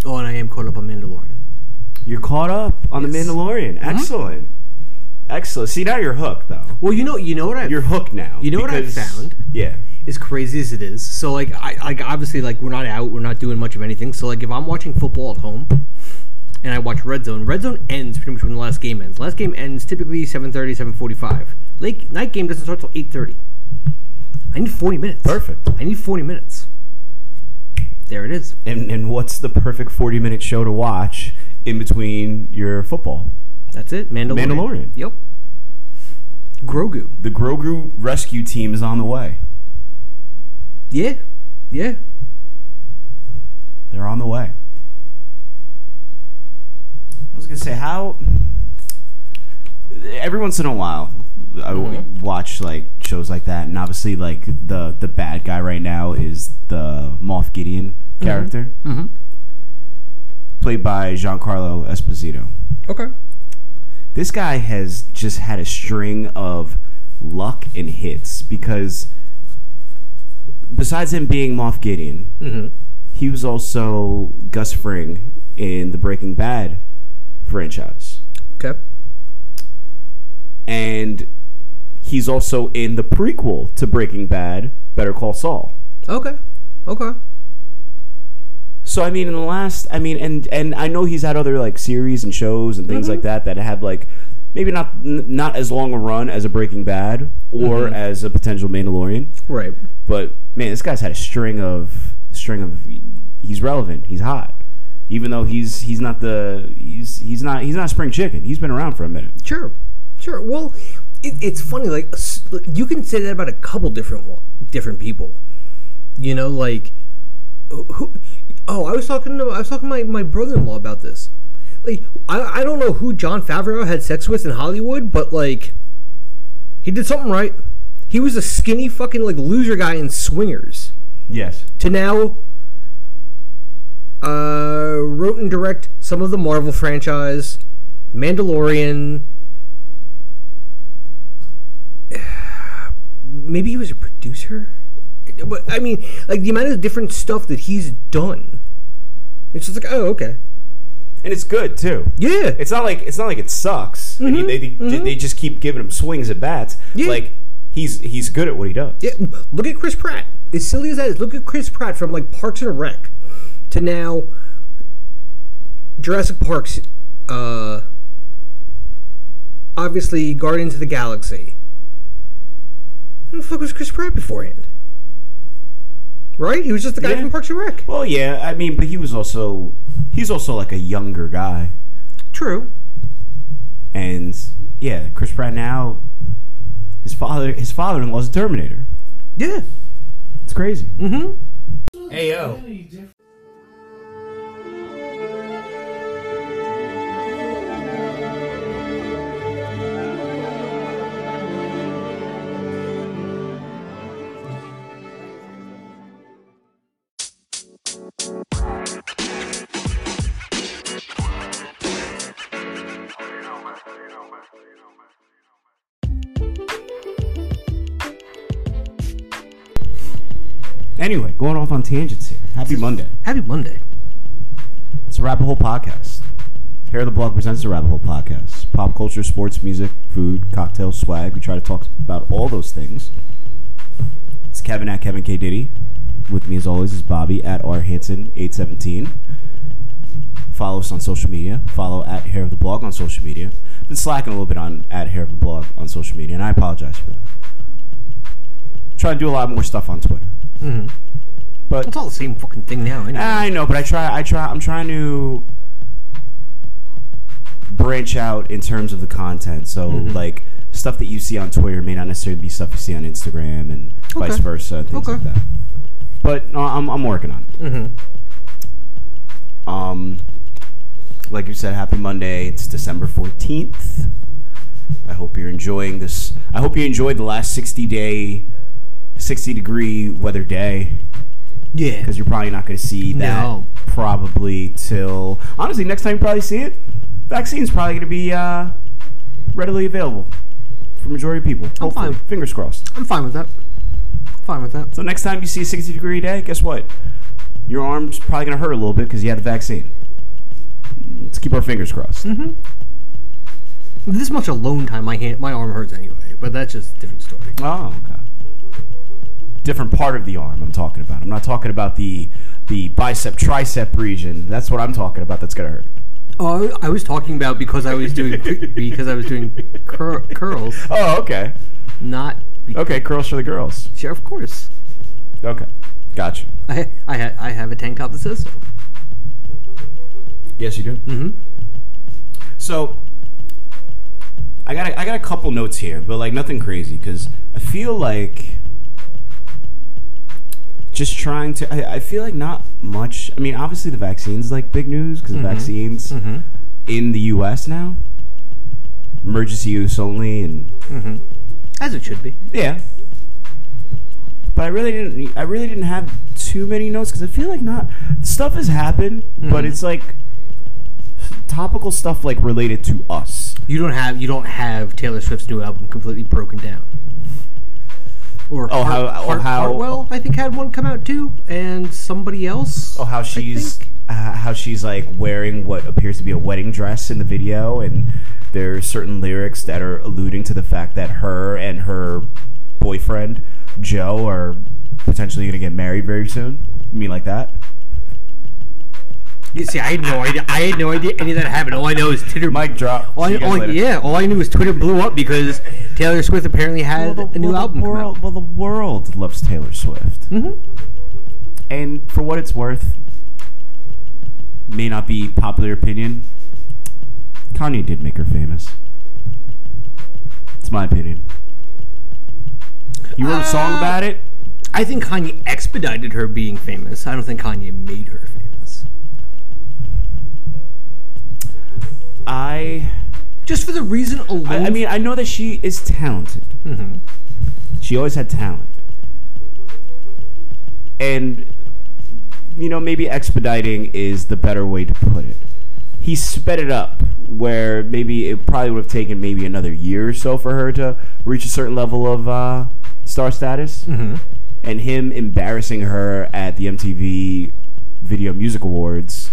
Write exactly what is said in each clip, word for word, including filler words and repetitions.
Oh, and I am caught up on Mandalorian. You're caught up on yes. The Mandalorian. Mm-hmm. Excellent. Excellent. See, now you're hooked, though. Well, you know, you know what I... You're hooked now. You know because, what I found? Yeah. As crazy as it is. So, like, I, like, obviously, like, we're not out. We're not doing much of anything. So, like, if I'm watching football at home and I watch Red Zone, Red Zone ends pretty much when the last game ends. Last game ends typically seven thirty, seven forty-five. Late night game doesn't start till eight thirty. I need forty minutes. Perfect. I need forty minutes. There it is. And and what's the perfect forty-minute show to watch in between your football? That's it. Mandalorian. Mandalorian. Yep. Grogu. The Grogu rescue team is on the way. Yeah. Yeah. They're on the way. I was going to say, how... Every once in a while, I mm-hmm. watch, like, shows like that, and obviously, like, the, the bad guy right now is the Moff Gideon character. Mm-hmm. Mm-hmm. Played by Giancarlo Esposito. Okay. This guy has just had a string of luck and hits because besides him being Moff Gideon, mm-hmm. he was also Gus Fring in the Breaking Bad franchise. Okay. And he's also in the prequel to Breaking Bad, Better Call Saul. Okay. Okay. So, I mean, in the last, I mean, and, and I know he's had other, like, series and shows and things mm-hmm. like that that have, like, maybe not n- not as long a run as a Breaking Bad or mm-hmm. as a potential Mandalorian. Right. But, man, this guy's had a string of, string of, he's relevant, he's hot. Even though he's he's not the, he's he's not, he's not spring chicken. He's been around for a minute. Sure. Sure. Well, it, it's funny, like, you can say that about a couple different different people. You know, like, who... Oh, I was talking to I was talking to my, my brother-in-law about this. Like, I I don't know who Jon Favreau had sex with in Hollywood, but like, he did something right. He was a skinny fucking like loser guy in Swingers. Yes. To now, uh, wrote and direct some of the Marvel franchise, Mandalorian. Maybe he was a producer. But I mean, like the amount of different stuff that he's done, it's just like, oh, okay, and it's good too. Yeah, it's not like it's not like it sucks. Mm-hmm. He, they they, mm-hmm. they just keep giving him swings at bats. Yeah. Like he's he's good at what he does. Yeah, look at Chris Pratt. As silly as that is, look at Chris Pratt from like Parks and Rec to now Jurassic Park's, uh, obviously Guardians of the Galaxy. Who the fuck was Chris Pratt beforehand? Right? He was just the guy yeah. from Parks and Rec. Well, yeah, I mean, but he was also, he's also like a younger guy. True. And, yeah, Chris Pratt now, his father, his father-in-law's a Terminator. Yeah. It's crazy. Mm-hmm. Hey, yo. Anyway, going off on tangents here. Happy Monday. Happy Monday. It's a Rabbit Hole Podcast. Hair of the Blog presents the Rabbit Hole Podcast. Pop culture, sports, music, food, cocktails, swag. We try to talk about all those things. It's Kevin at Kevin K. Diddy. With me as always is Bobby at R Hanson eight seventeen. Follow us on social media. Follow at Hair of the Blog on social media. Been slacking a little bit on at Hair of the Blog on social media, and I apologize for that. Try to do a lot more stuff on Twitter. Mm-hmm. But it's all the same fucking thing now. Anyway. I know, but I try. I try. I'm trying to branch out in terms of the content. So, mm-hmm. like stuff that you see on Twitter may not necessarily be stuff you see on Instagram, and okay. vice versa, things okay. like that. But no, I'm I'm working on it. Mm-hmm. Um, like you said, happy Monday. It's December fourteenth. I hope you're enjoying this. I hope you enjoyed the last sixty day, sixty degree weather day. Yeah. Because you're probably not going to see that no. probably till... Honestly, next time you probably see it, vaccine's probably going to be uh, readily available for majority of people. I'm Hopefully. fine. Fingers crossed. I'm fine with that. I'm fine with that. So next time you see a sixty degree day, guess what? Your arm's probably going to hurt a little bit because you had the vaccine. let's keep our fingers crossed. Mm-hmm. This much alone time, my hand, my arm hurts anyway. But that's just a different story. Oh, okay. Different part of the arm I'm talking about. I'm not talking about the the bicep tricep region. That's what I'm talking about. That's gonna hurt. Oh, I was talking about because I was doing because I was doing cur- curls. Oh, okay. Not because, Okay, curls for the girls. Sure, of course. Okay, gotcha. I I ha- I have a tank top that says so. Yes, you do. Mm-hmm. So, I got a, I got a couple notes here, but like nothing crazy because I feel like just trying to. I, I feel like not much. I mean, obviously the vaccine's like big news because Mm-hmm. the vaccines Mm-hmm. in the U S now, emergency use only, and Mm-hmm. As it should be. yeah. But I really didn't. I really didn't have too many notes because I feel like not stuff has happened, Mm-hmm. but it's like topical stuff like related to us. You don't have you don't have Taylor Swift's new album completely broken down. Or Oh, how- oh, Hart, how- Hartwell, I think, had one come out too, and somebody else. Oh, how I she's think. uh, how she's like wearing what appears to be a wedding dress in the video, and there are certain lyrics that are alluding to the fact that her and her boyfriend Joe are potentially going to get married very soon. You mean like that? You see, I had no idea. I had no idea any of that happened. All I know is Twitter. Mic drop. All I, See you guys all I- later. yeah, all I knew was Twitter blew up because Taylor Swift apparently had Well, the- a new well, the album come world, out. Well, the world loves Taylor Swift, Mm-hmm. and for what it's worth, may not be popular opinion. Kanye did make her famous. It's my opinion. You wrote a song Uh, about it. I think Kanye expedited her being famous. I don't think Kanye made her famous. I, Just for the reason alone. I, I mean, I know that she is talented. Mm-hmm. She always had talent, and you know, maybe expediting is the better way to put it. He sped it up, where maybe it probably would have taken maybe another year or so for her to reach a certain level of uh, star status. Mm-hmm. And him embarrassing her at the M T V Video Music Awards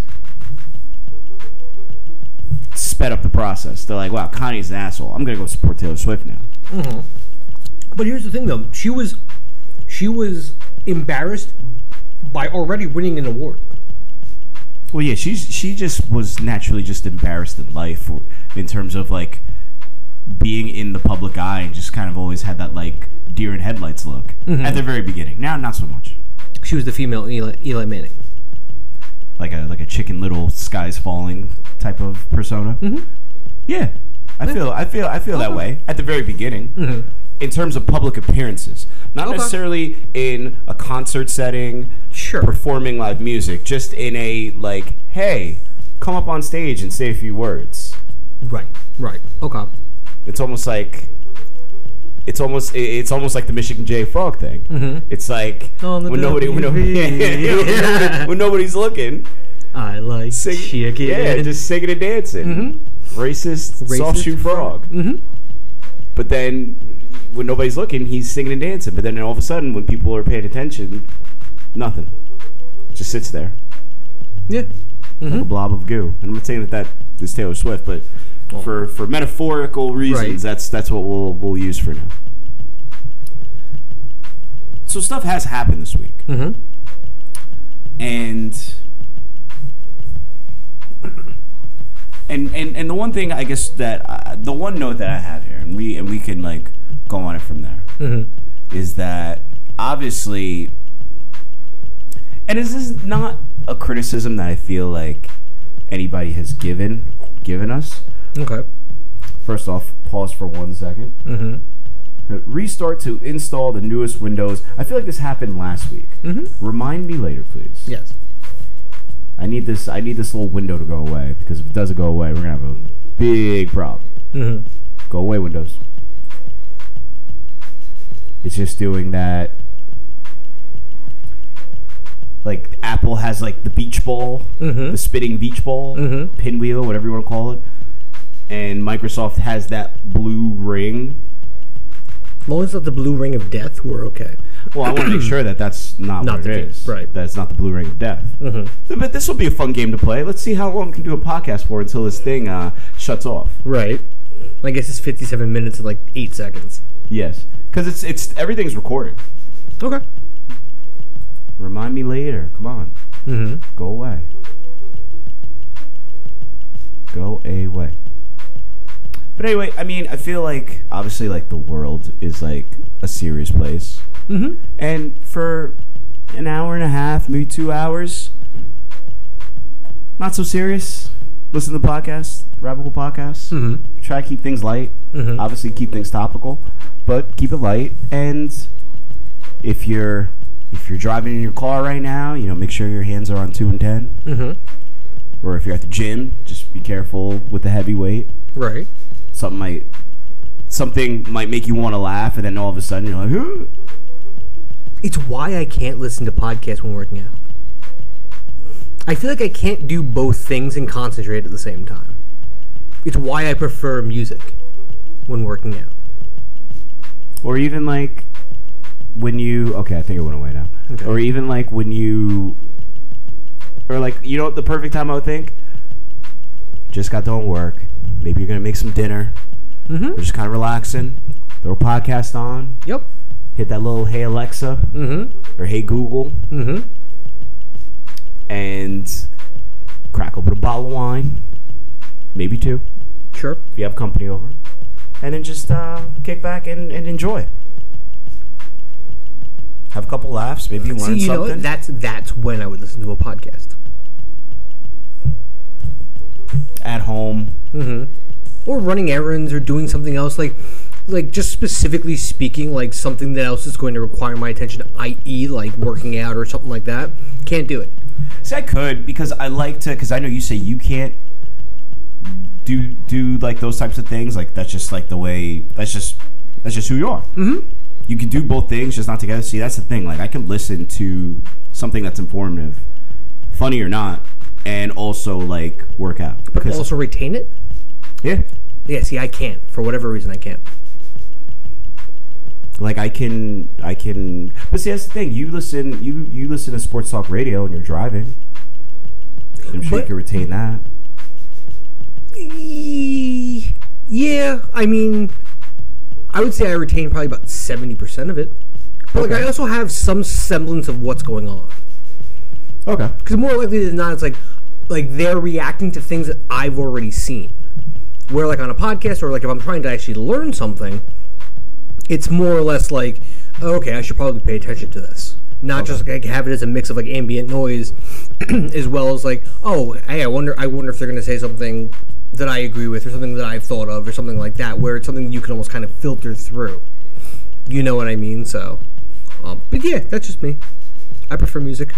sped up the process. They're like, wow, Kanye's an asshole. I'm going to go support Taylor Swift now. Mm-hmm. But here's the thing, though. She was, she was embarrassed by already winning an award. Well, yeah, she's she just was naturally just embarrassed in life in terms of, like, being in the public eye and just kind of always had that, like, deer in headlights look Mm-hmm. at the very beginning. Now, not so much. She was the female Eli, Eli Manning. Like a like a Chicken Little skies falling type of persona. Mm-hmm. Yeah, I feel I feel I feel that Okay. way at the very beginning. Mm-hmm. In terms of public appearances, not Okay. necessarily in a concert setting, Sure. performing live music, just in a like, hey, come up on stage and say a few words. Right. Right. Okay. It's almost like it's almost it's almost like the Michigan J Frog thing. Mm-hmm. It's like On the when nobody when, nobody, Yeah. when nobody's looking, I like sing, chicken. yeah, just singing and dancing. Mm-hmm. Racist, Racist soft shoe frog. Mm-hmm. But then, when nobody's looking, he's singing and dancing. But then all of a sudden, when people are paying attention, nothing. Just sits there. Yeah. Like Mm-hmm. a blob of goo. And I'm not saying that that is Taylor Swift, but for, for metaphorical reasons, Right. that's that's what we'll we'll use for now. So stuff has happened this week, Mm-hmm. and and and and the one thing I guess that I, the one note that I have here, and we and we can like go on it from there, Mm-hmm. is that obviously, and this is not a criticism that I feel like anybody has given given us. Okay. First off, pause for one second. Mm-hmm. Restart to install the newest Windows. I feel like this happened last week. Mm-hmm. Remind me later, please. Yes. I need this. I need this little window to go away, because if it doesn't go away, we're gonna have a big problem. Mm-hmm. Go away, Windows. It's just doing that. Like Apple has like the beach ball, Mhm. the spitting beach ball, Mhm. pinwheel, whatever you want to call it, and Microsoft has that blue ring. As long as it's not the blue ring of death, we're okay. Well, I want to make sure that that's not, Not what the it case, is. right. That it's not the blue ring of death. Mm-hmm. But this will be a fun game to play. Let's see how long we can do a podcast for until this thing uh, shuts off. Right. I guess it's fifty-seven minutes and like eight seconds. Yes, because it's it's everything's recorded. Okay. Remind me later. Come on. Mm-hmm. Go away. Go away. But anyway, I mean, I feel like obviously like the world is like a serious place. Mm-hmm. And for an hour and a half, maybe two hours, not so serious. Listen to the podcast, Rabbit Hole Podcast. Mm-hmm. Try to keep things light. Mm-hmm. Obviously, keep things topical, but keep it light. And if you're if you're driving in your car right now, you know, make sure your hands are on two and ten. Mm-hmm. Or if you're at the gym, just be careful with the heavy weight. Right. Something might something might make you want to laugh, and then all of a sudden you're like, "Huh?" It's why I can't listen to podcasts when working out. I feel like I can't do both things and concentrate at the same time. It's why I prefer music when working out. Or even like when you okay, I think it went away now. Okay. Or even like when you or like you know what the perfect time I would think? Just got done work. Maybe you're gonna make some dinner. Mm-hmm. You're just kind of relaxing. Throw a podcast on. Yep. Hit that little Hey Alexa Mm-hmm. or Hey Google. Mm-hmm. And crack open a bottle of wine. Maybe two. Sure. If you have company over. And then just uh, kick back and, and enjoy it. Have a couple laughs. Maybe you learn See, you something. know, that's that's when I would listen to a podcast. At home. Mm-hmm. Or running errands or doing something else, like like just specifically speaking, like something that else is going to require my attention, that is like working out or something like that. Can't do it. See, I could because I like to, because I know you say you can't do do like those types of things. Like that's just like the way, that's just, that's just who you are. Mm-hmm. You can do both things, just not together. See, that's the thing. Like I can listen to something that's informative, funny or not, and also like work out. But Because also retain it? yeah. Yeah, see, I can't. For whatever reason, I can't. Like I can, I can. But see, that's the thing. You listen, you you listen to sports talk radio when you're driving. I'm sure But- you can retain that. E- Yeah, I mean, I would say I retain probably about seventy percent of it. But like, Okay. I also have some semblance of what's going on. Okay. Because more likely than not, it's like like they're reacting to things that I've already seen. Where like on a podcast or like if I'm trying to actually learn something, it's more or less like, oh, okay, I should probably pay attention to this. Not Okay. just like have it as a mix of like ambient noise, as well as like, oh, hey, I wonder, I wonder if they're going to say something that I agree with or something that I've thought of or something like that, where it's something you can almost kind of filter through. You know what I mean? So, um, but yeah, that's just me. I prefer music.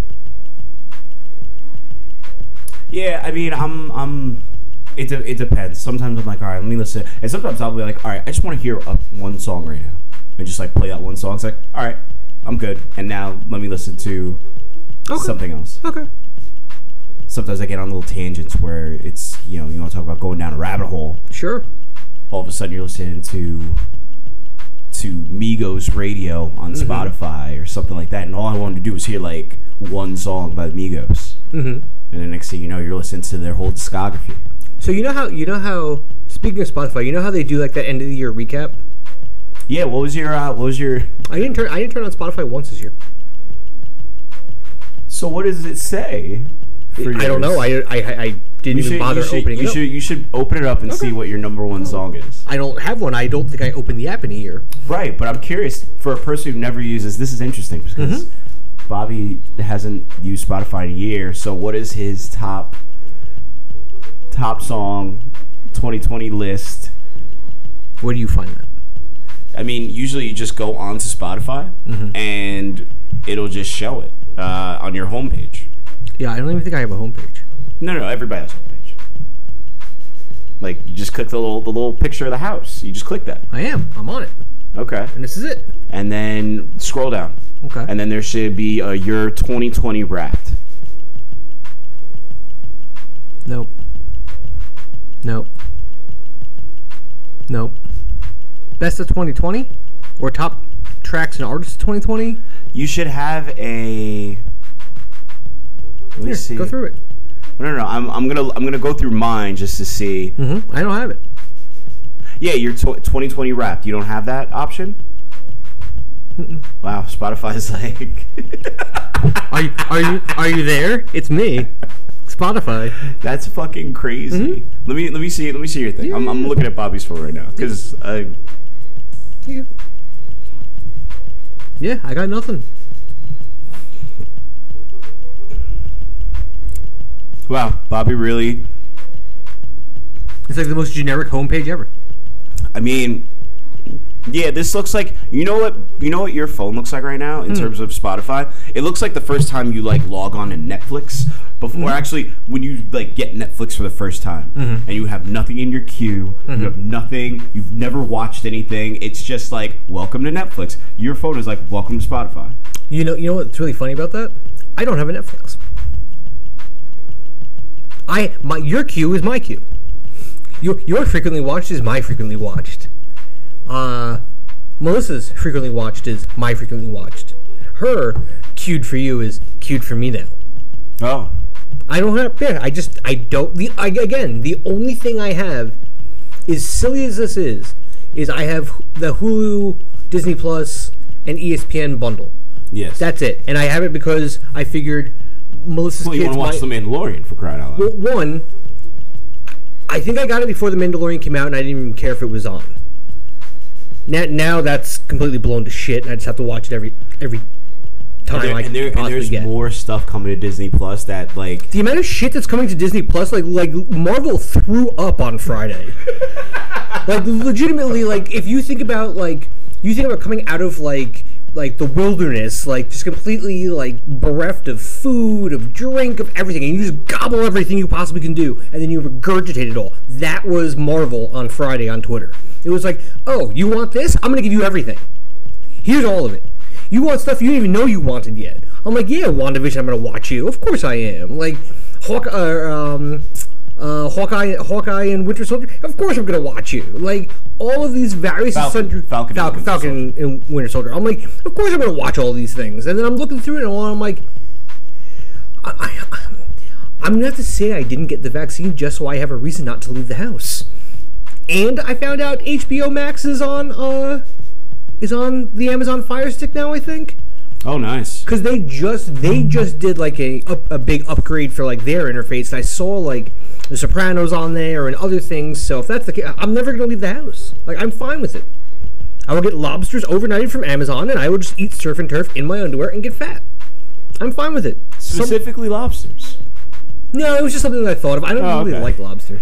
Yeah, I mean, I'm, I'm. It de- it depends. Sometimes I'm like, all right, let me listen, and sometimes I'll be like, all right, I just want to hear a, one song right now, and just like play that one song. It's like, all right, I'm good, and now let me listen to Okay. something else. Okay. Sometimes I get on little tangents where it's, you know, you want to talk about going down a rabbit hole. Sure. All of a sudden, you're listening to to Migos radio on Mm-hmm. Spotify or something like that, and all I wanted to do was hear like one song by the Migos, Mm-hmm. and the next thing you know, you're listening to their whole discography. So you know how you know how speaking of Spotify, you know how they do like that end of the year recap? Yeah, what was your uh, what was your? I didn't turn I didn't turn on Spotify once this year. So what does it say? For I don't know. yours? I I, I didn't You even should, bother you should, opening you it up. should, you should open it up and see what your number one song is. I don't have one. I don't think I opened the app in a year. Right, but I'm curious for a person who never uses. This is interesting because Mm-hmm. Bobby hasn't used Spotify in a year. So what is his top top song twenty twenty list? Where do you find that? I mean, usually you just go onto Spotify Mm-hmm. and it'll just show it uh, on your homepage. Yeah, I don't even think I have a homepage. No, no, everybody has a homepage. Like you just click the little the little picture of the house. You just click that. I am. I'm on it, Okay. and this is it. And then scroll down. Okay. And then there should be a your twenty twenty Wrapped. Nope. Nope. Nope. Best of twenty twenty or top tracks and artists of twenty twenty? You should have a. Let me Here, see. go through it. No, no, no. I'm, I'm gonna I'm gonna go through mine just to see. Mm-hmm. I don't have it. Yeah, your tw- twenty twenty Wrapped. You don't have that option. Mm-mm. Wow, Spotify's like. are you are you are you there? It's me, Spotify. That's fucking crazy. Mm-hmm. Let me let me see let me see your thing. Yeah, I'm, I'm looking at Bobby's phone right now because I. Yeah. yeah, I got nothing. Wow, Bobby really. It's like the most generic homepage ever. I mean. Yeah, this looks like you know what you know what your phone looks like right now in mm. terms of Spotify. It looks like the first time you like log on to Netflix before mm-hmm. actually when you like get Netflix for the first time mm-hmm. and you have nothing in your queue, mm-hmm. you have nothing, you've never watched anything. It's just like welcome to Netflix. Your phone is like welcome to Spotify. You know, you know what's really funny about that? I don't have a Netflix. I my your queue is my queue. Your your frequently watched is my frequently watched. Uh, Melissa's frequently watched is my frequently watched. Her queued for you is queued for me now. Oh, I don't have. Yeah, I just I don't. The I, again, the only thing I have, is silly as this is, is I have the Hulu, Disney Plus, and E S P N bundle. Yes, that's it, and I have it because I figured Melissa's well, kids. You want to watch might, The Mandalorian for crying out loud. Well, one, I think I got it before The Mandalorian came out, and I didn't even care if it was on. Now, now that's completely blown to shit, and I just have to watch it every every time and there, I can and there, possibly and there's get. more stuff coming to Disney Plus that like the amount of shit that's coming to Disney Plus, like like Marvel threw up on Friday. Like legitimately, like if you think about like you think about coming out of like like the wilderness, like just completely like bereft of food, of drink, of everything, and you just gobble everything you possibly can do, and then you regurgitate it all. That was Marvel on Friday on Twitter. It was like, oh, you want this? I'm going to give you everything. Here's all of it. You want stuff you didn't even know you wanted yet. I'm like, yeah, WandaVision, I'm going to watch you. Of course I am. Like, Hawk, uh, um, uh, Hawkeye, Hawkeye and Winter Soldier, of course I'm going to watch you. Like, all of these various... Falcon, sundry, Falcon, Falcon, and Falcon and, and Winter Soldier. I'm like, of course I'm going to watch all these things. And then I'm looking through it and I'm like, I, I, I'm going to have to say I didn't get the vaccine just so I have a reason not to leave the house. And I found out H B O Max is on uh is on the Amazon Fire Stick now, I think. Oh, nice. Because they just they just did like a up, a big upgrade for like their interface. And I saw like The Sopranos on there and other things. So if that's the case, I'm never gonna leave the house. Like I'm fine with it. I will get lobsters overnighted from Amazon, and I will just eat surf and turf in my underwear and get fat. I'm fine with it. Specifically, Some, lobsters. No, it was just something that I thought of. I don't oh, really okay. like lobster.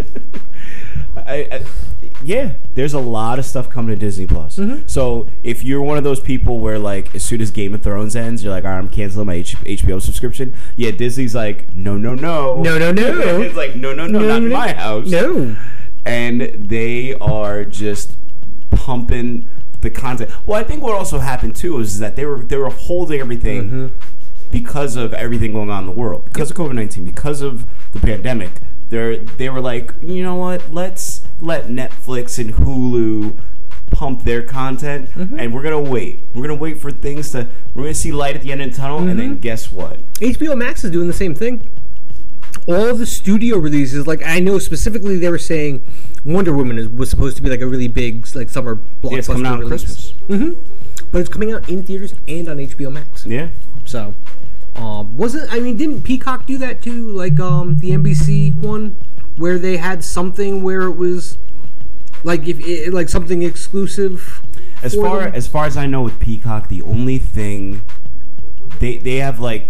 I, I, yeah, there's a lot of stuff coming to Disney Plus. Mm-hmm. So if you're one of those people where like as soon as Game of Thrones ends, you're like, all right, I'm canceling my H- HBO subscription. Yeah, Disney's like, no, no, no, no, no, no. It's like, no, no, no, no not no, in my house. No, and they are just pumping the content. Well, I think what also happened too is that they were they were holding everything. Mm-hmm. Because of everything going on in the world, because of COVID nineteen, because of the pandemic, they they were like, you know what? Let's let Netflix and Hulu pump their content, mm-hmm. and we're gonna wait. We're gonna wait for things to. We're gonna see light at the end of the tunnel, mm-hmm. and then guess what? H B O Max is doing the same thing. All of the studio releases, like I know specifically, they were saying Wonder Woman is, was supposed to be like a really big like summer blockbuster. Yeah, it's coming out on Christmas. Mm-hmm. But it's coming out in theaters and on H B O Max. Yeah. So. Um, wasn't I mean? Didn't Peacock do that too? Like um, the N B C one, where they had something where it was like if it, like something exclusive. As far them? as far as I know, with Peacock, the only thing they they have like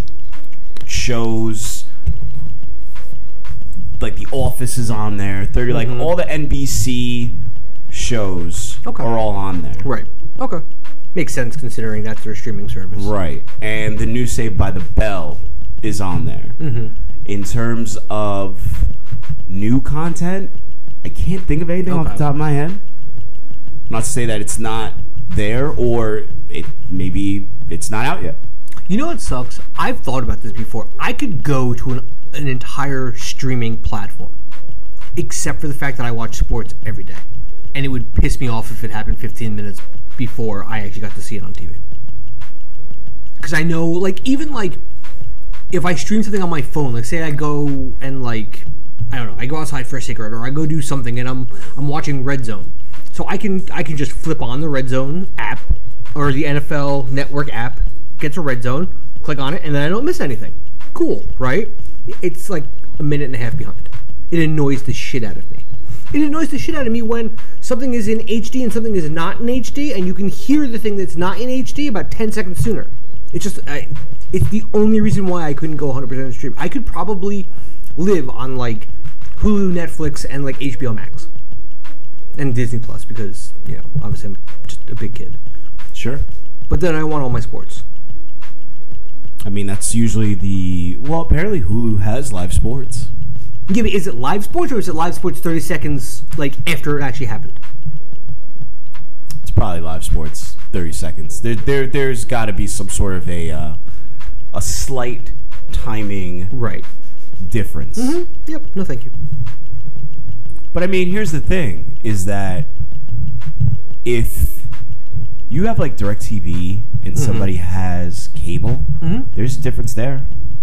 shows like The Office is on there. thirty mm-hmm. like all the N B C shows okay. are all on there. Right. Okay. Makes sense considering that's their streaming service. Right. And the new Saved by the Bell is on there. Mm-hmm. In terms of new content, I can't think of anything okay. off the top of my head. Not to say that it's not there or it maybe it's not out yet. You know what sucks? I've thought about this before. I could go to an, an entire streaming platform, except for the fact that I watch sports every day. And it would piss me off if it happened fifteen minutes before I actually got to see it on T V. Because I know, like, even like if I stream something on my phone, like say I go and like I don't know, I go outside for a cigarette or I go do something and I'm I'm watching Red Zone, so I can I can just flip on the Red Zone app or the N F L Network app, get to Red Zone, click on it, and then I don't miss anything. Cool, right? It's like a minute and a half behind. It annoys the shit out of me. It annoys the shit out of me when something is in H D and something is not in H D, and you can hear the thing that's not in H D about ten seconds sooner. It's just, I, it's the only reason why I couldn't go one hundred percent stream. I could probably live on, like, Hulu, Netflix, and, like, H B O Max. And Disney Plus, because, you know, obviously I'm just a big kid. Sure. But then I want all my sports. I mean, that's usually the... Well, apparently Hulu has live sports. Yeah, but is it live sports, or is it live sports thirty seconds, like, after it actually happened? It's probably live sports thirty seconds. There, there, there's got to be some sort of a uh, a slight timing right difference. Mm-hmm. Yep. No, thank you. But I mean, here's the thing: is that if you have like DirecTV and mm-hmm. somebody has cable, mm-hmm. there's a difference there.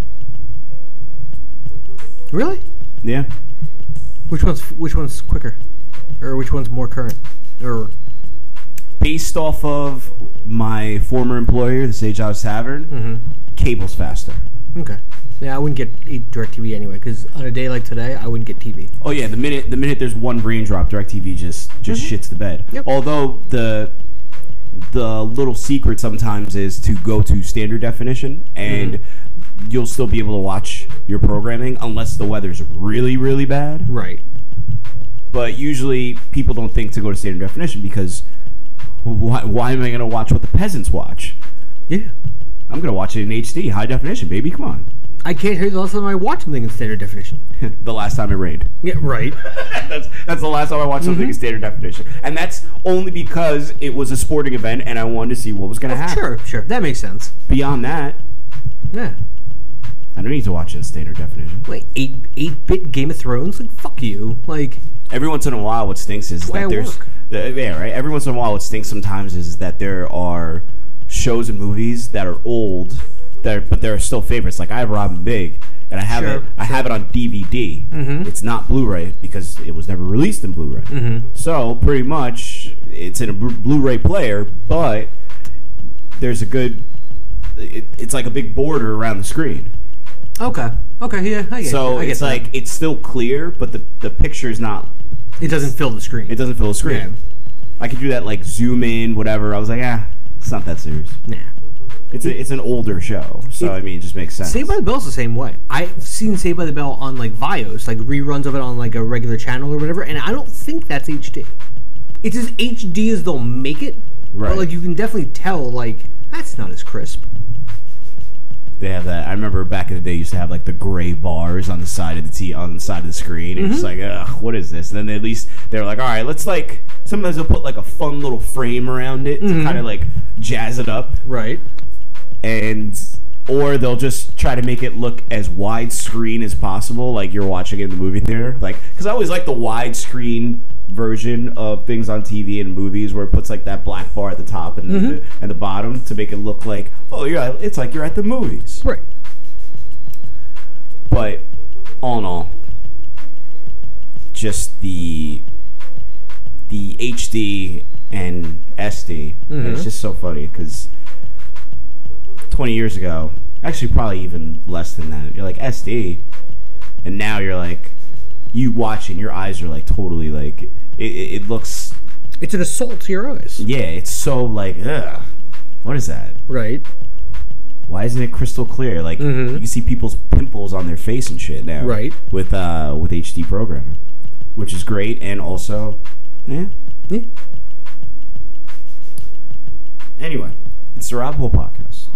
Really? Yeah. Which one's which one's quicker, or which one's more current, or? Based off of my former employer, the Sage House Tavern, mm-hmm. cable's faster. Okay. Yeah, I wouldn't get DirecTV anyway, because on a day like today, I wouldn't get T V. Oh yeah, the minute the minute there's one brain drop, DirecTV just just mm-hmm. shits the bed. Yep. Although the the little secret sometimes is to go to standard definition, and mm-hmm. you'll still be able to watch your programming unless the weather's really really bad. Right. But usually people don't think to go to standard definition because why, why am I going to watch what the peasants watch? Yeah. I'm going to watch it in H D, high definition, baby. Come on. I can't hear the last time I watched something in standard definition. The last time it rained. Yeah, right. that's that's the last time I watched something mm-hmm. in standard definition. And that's only because it was a sporting event and I wanted to see what was going to oh, happen. Sure, sure. That makes sense. Beyond that, yeah. I don't need to watch it in standard definition. Like eight eight bit Game of Thrones? Like, fuck you. Like, every once in a while what stinks is that there's the, yeah, right. Every once in a while what stinks sometimes is that there are shows and movies that are old that are, but they're still favorites. Like I have Robin Big and I have sure, it I sure. have it on D V D. Mm-hmm. It's not Blu-ray because it was never released in Blu-ray. Mm-hmm. So pretty much it's in a Blu-ray player, but there's a good it, it's like a big border around the screen. Okay. Okay. Yeah. I get so you. I get it's that. like it's still clear, but the the picture is not. It doesn't fill the screen. It doesn't fill the screen. Yeah. I could do that, like zoom in, whatever. I was like, ah, it's not that serious. Nah. It's a, it's an older show, so it, I mean, it just makes sense. Saved by the Bell's the same way. I've seen Saved by the Bell on like Vios, like reruns of it on like a regular channel or whatever, and I don't think that's H D. It's as H D as they'll make it, right? But like you can definitely tell, like that's not as crisp. They have that. I remember back in the day, used to have like the gray bars on the side of the t on the side of the screen, and mm-hmm. it's like, ugh, what is this? And then they, at least they're like, all right, let's like. Sometimes they'll put like a fun little frame around it mm-hmm. to kind of like jazz it up, right? And or they'll just try to make it look as widescreen as possible, like you're watching it in the movie theater. Like, because I always like the widescreen version of things on T V and movies where it puts like that black bar at the top and mm-hmm. the, and the bottom to make it look like, oh yeah, it's like you're at the movies, right? But all in all, just the the H D and S D, mm-hmm. it's just so funny because twenty years ago, actually probably even less than that, you're like S D, and now you're like, you watch it and your eyes are like totally like, it, it, it looks... It's an assault to your eyes. Yeah, it's so like, ugh, what is that? Right. Why isn't it crystal clear? Like, mm-hmm. you can see people's pimples on their face and shit now. Right. With, uh, with H D programming, which is great, and also, yeah. Yeah. Anyway, it's the Rabbit Hole Podcast.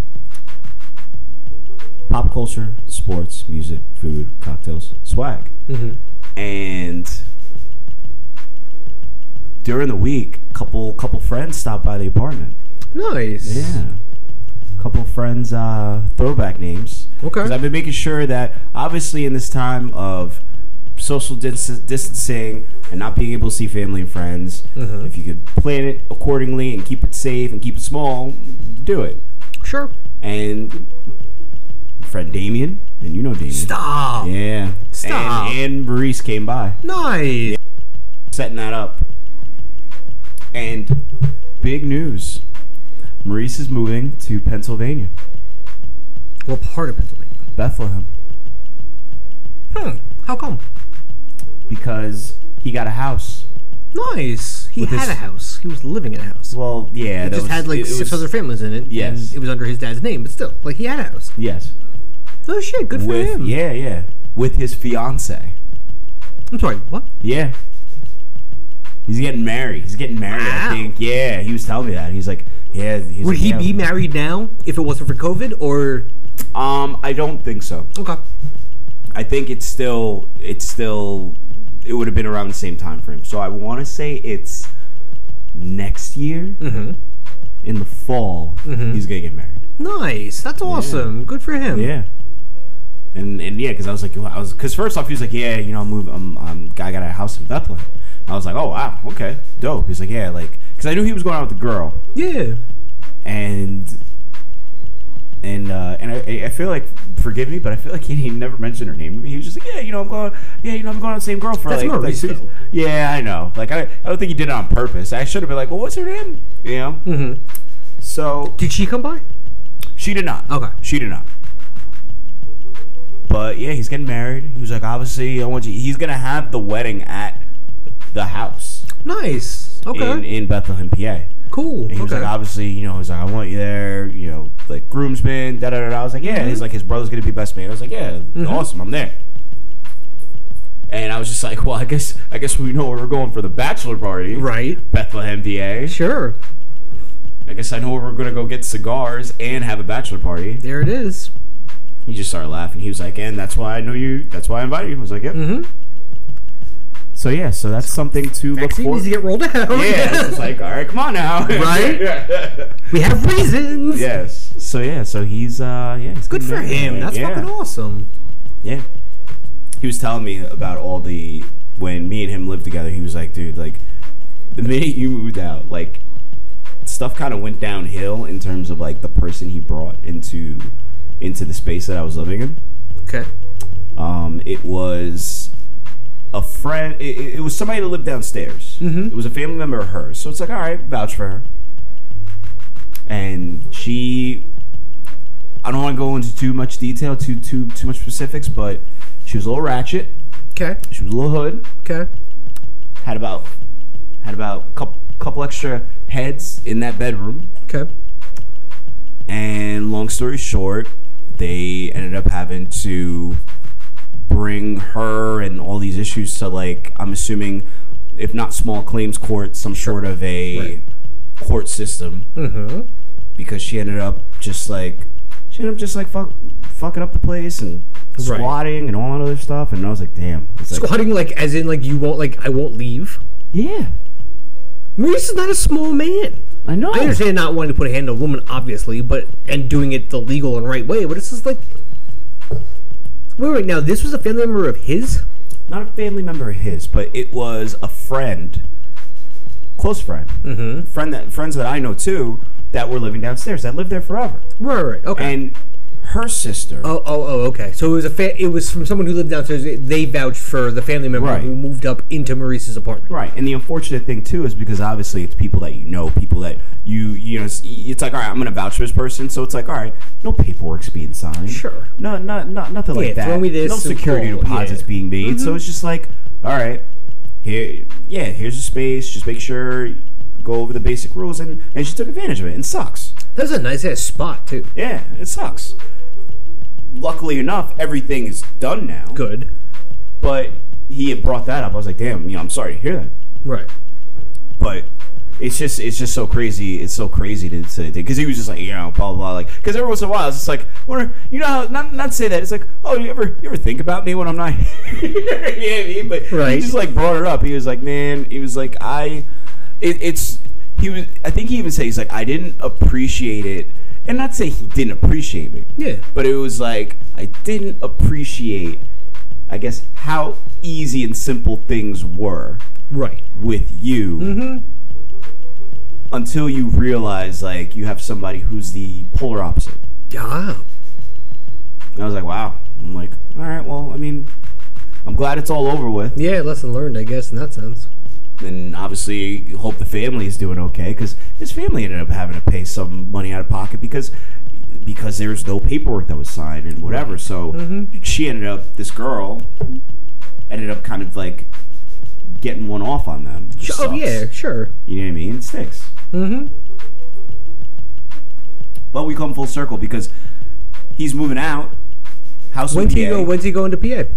Pop culture, sports, music, food, cocktails, swag. Mm-hmm. And during the week, couple couple friends stopped by the apartment. Nice. Yeah. Couple friends, uh, throwback names. Okay. Because I've been making sure that, obviously, in this time of social dis- distancing and not being able to see family and friends, Mm-hmm. if you could plan it accordingly and keep it safe and keep it small, do it. Sure. And friend Damien, and you know Damien. Stop. Yeah. Stop. And, and Maurice came by. Nice. Setting that up. And big news. Maurice is moving to Pennsylvania. What part of Pennsylvania? Bethlehem. Hmm. How come? Because he got a house. Nice. He With had his- a house. He was living in a house. Well, yeah. He that just was- had like it- it six was- other families in it. Yes. And it was under his dad's name, but still, like he had a house. Yes. Oh shit, good for With him. yeah, yeah. With his fiance. I'm sorry, what? Yeah. He's getting married. He's getting married, Wow. I think. Yeah, he was telling me that. He's like, yeah. He's Would like, he yeah. be married now if it wasn't for COVID, or Um, I don't think so. okay? I think it's still, it's still, it would have been around the same time frame. So I want to say it's next year, Mm-hmm. in the fall, Mhm. he's gonna get married. Nice. That's awesome. Good for him. Yeah. And and yeah, because I was like, I was because first off, he was like, yeah, you know, I'm moving. I'm, I'm I got a house in Bethlehem. I was like, oh wow, okay, dope. He's like, yeah, like because I knew he was going out with the girl, Yeah. and and uh, and I, I feel like, forgive me, but I feel like he, he never mentioned her name. He was just like, yeah, you know, I'm going, yeah, you know, I'm going on the same girl for That's like, Maurice, like though. yeah, I know. Like I, I don't think he did it on purpose. I should have been like, well, what's her name? You know. Mm-hmm. So Did she come by? she did not. Okay. She did not. But yeah, he's getting married. He was like, obviously, I want you. He's gonna have the wedding at the house Nice. Okay. in, in Bethlehem, P A. cool. And he was okay. like, obviously, you know, he's like, I want you there. You know, like groomsman. Da da da. da. I was like, yeah. Mhm. He's like, his brother's gonna be best man. I was like, yeah, Mhm. awesome. I'm there. And I was just like, well, I guess, I guess we know where we're going for the bachelor party. Right. Bethlehem, P A. Sure. I guess I know where we're gonna go get cigars and have a bachelor party. There it is. He just started laughing. He was like, and that's why I know you. That's why I invited you. I was like, yep. Mm-hmm. So yeah, so that's something to look Vaccine for. needs to get rolled out. Yeah, it's like, all right, come on now. Right? We have reasons. Yes. So yeah, so he's uh yeah, he's Good getting for married. him. That's yeah. fucking awesome. Yeah. He was telling me about all the when me and him lived together. He was like, dude, like the minute you moved out, like stuff kind of went downhill in terms of like the person he brought into into the space that I was living in. Okay. Um, it was a friend. It, it was somebody that lived downstairs. Mhm. It was a family member of hers. So it's like, all right, vouch for her. And she, I don't want to go into too much detail, too too too much specifics, but she was a little ratchet. Okay. She was a little hood. Okay. Had about had about a couple couple extra heads in that bedroom. Okay. And long story short, they ended up having to bring her and all these issues to, like, I'm assuming, if not small claims court, some sort of a Right. court system, Mm-hmm. because she ended up just like she ended up just like fuck, fucking up the place and Right. squatting and all that other stuff. And I was like, damn. It's like, Squatting, like, as in, like, you won't, like, I won't leave. yeah, Maurice is not a small man. I know. I understand not wanting to put a hand on a woman, obviously, but and doing it the legal and right way. But it's just like, wait, wait. Now, this was a family member of his. Not a family member of his, but it was a friend, close friend, Mm-hmm. friend that friends that I know too, that were living downstairs, that lived there forever. Right, right. Okay. And her sister, oh, oh, oh. Okay. So it was a fa- it was from someone who lived downstairs. They vouched for the family member Right. who moved up into Maurice's apartment. right? And the unfortunate thing too is because obviously it's people that you know, people that you you know. It's, it's like, all right, I'm gonna vouch for this person, so it's like, all right, no paperwork's being signed, Sure. no, not not nothing Yeah, like that. throw me this no and security call, deposits yeah. being made, so it's just like, all right, here, yeah, here's a space, just make sure. Go over the basic rules, and, and she took advantage of it, and sucks. That's a nice ass spot too. Yeah, it sucks. Luckily enough, everything is done now. Good. But he had brought that up. I was like, damn, you know, I'm sorry to hear that. Right. But it's just, it's just so crazy. It's so crazy to say, because he was just like, you know, blah blah blah. Like, because every once in a while, it's just like, wonder, you know, how, not not say that. It's like, oh, you ever, you ever think about me when I'm not here? You know what I mean? But Right. he just like brought it up. He was like, man, he was like, I, it, it's, he was. I think he even said he's like, I didn't appreciate it, and not say he didn't appreciate me. Yeah. But it was like, I didn't appreciate I guess, how easy and simple things were Right. with you Mm-hmm. until you realize, like, you have somebody who's the polar opposite. Yeah. And I was like, wow. I'm like, all right, well, I mean, I'm glad it's all over with. Yeah, lesson learned, I guess, in that sense. And obviously, hope the family is doing okay, because his family ended up having to pay some money out of pocket because because there was no paperwork that was signed and whatever. So Mm-hmm. she ended up, this girl, ended up kind of like getting one off on them. Which Oh, sucks. yeah, sure. You know what I mean? It sticks. Mm-hmm. But we come full circle because he's moving out. House When's in he P A. go? When's he going to P A?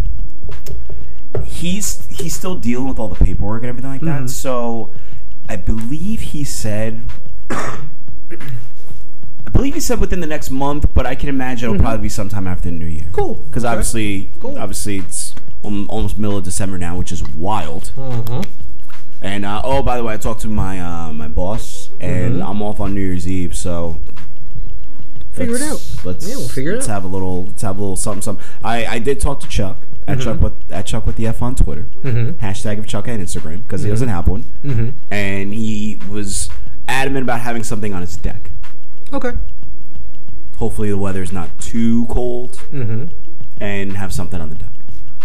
He's he's still dealing with all the paperwork and everything like that. Mhm. So I believe he said, I believe he said within the next month, but I can imagine it'll probably be sometime after the New Year. Cool. Because Okay. obviously, Cool. obviously it's um, almost middle of December now, which is wild. Uh-huh. And uh, oh, by the way, I talked to my uh, my boss, and Mhm. I'm off on New Year's Eve, so. Figure it let's- out. Let's Yeah, we'll figure it let's out. have a little let's have a little something something. I, I did talk to Chuck at Mhm. Chuck with at Chuck with the F on Twitter. Mm-hmm. Hashtag of Chuck at Instagram because he doesn't have one, Mm-hmm. and he was adamant about having something on his deck. Okay. Hopefully the weather's not too cold, Mm-hmm. and have something on the deck.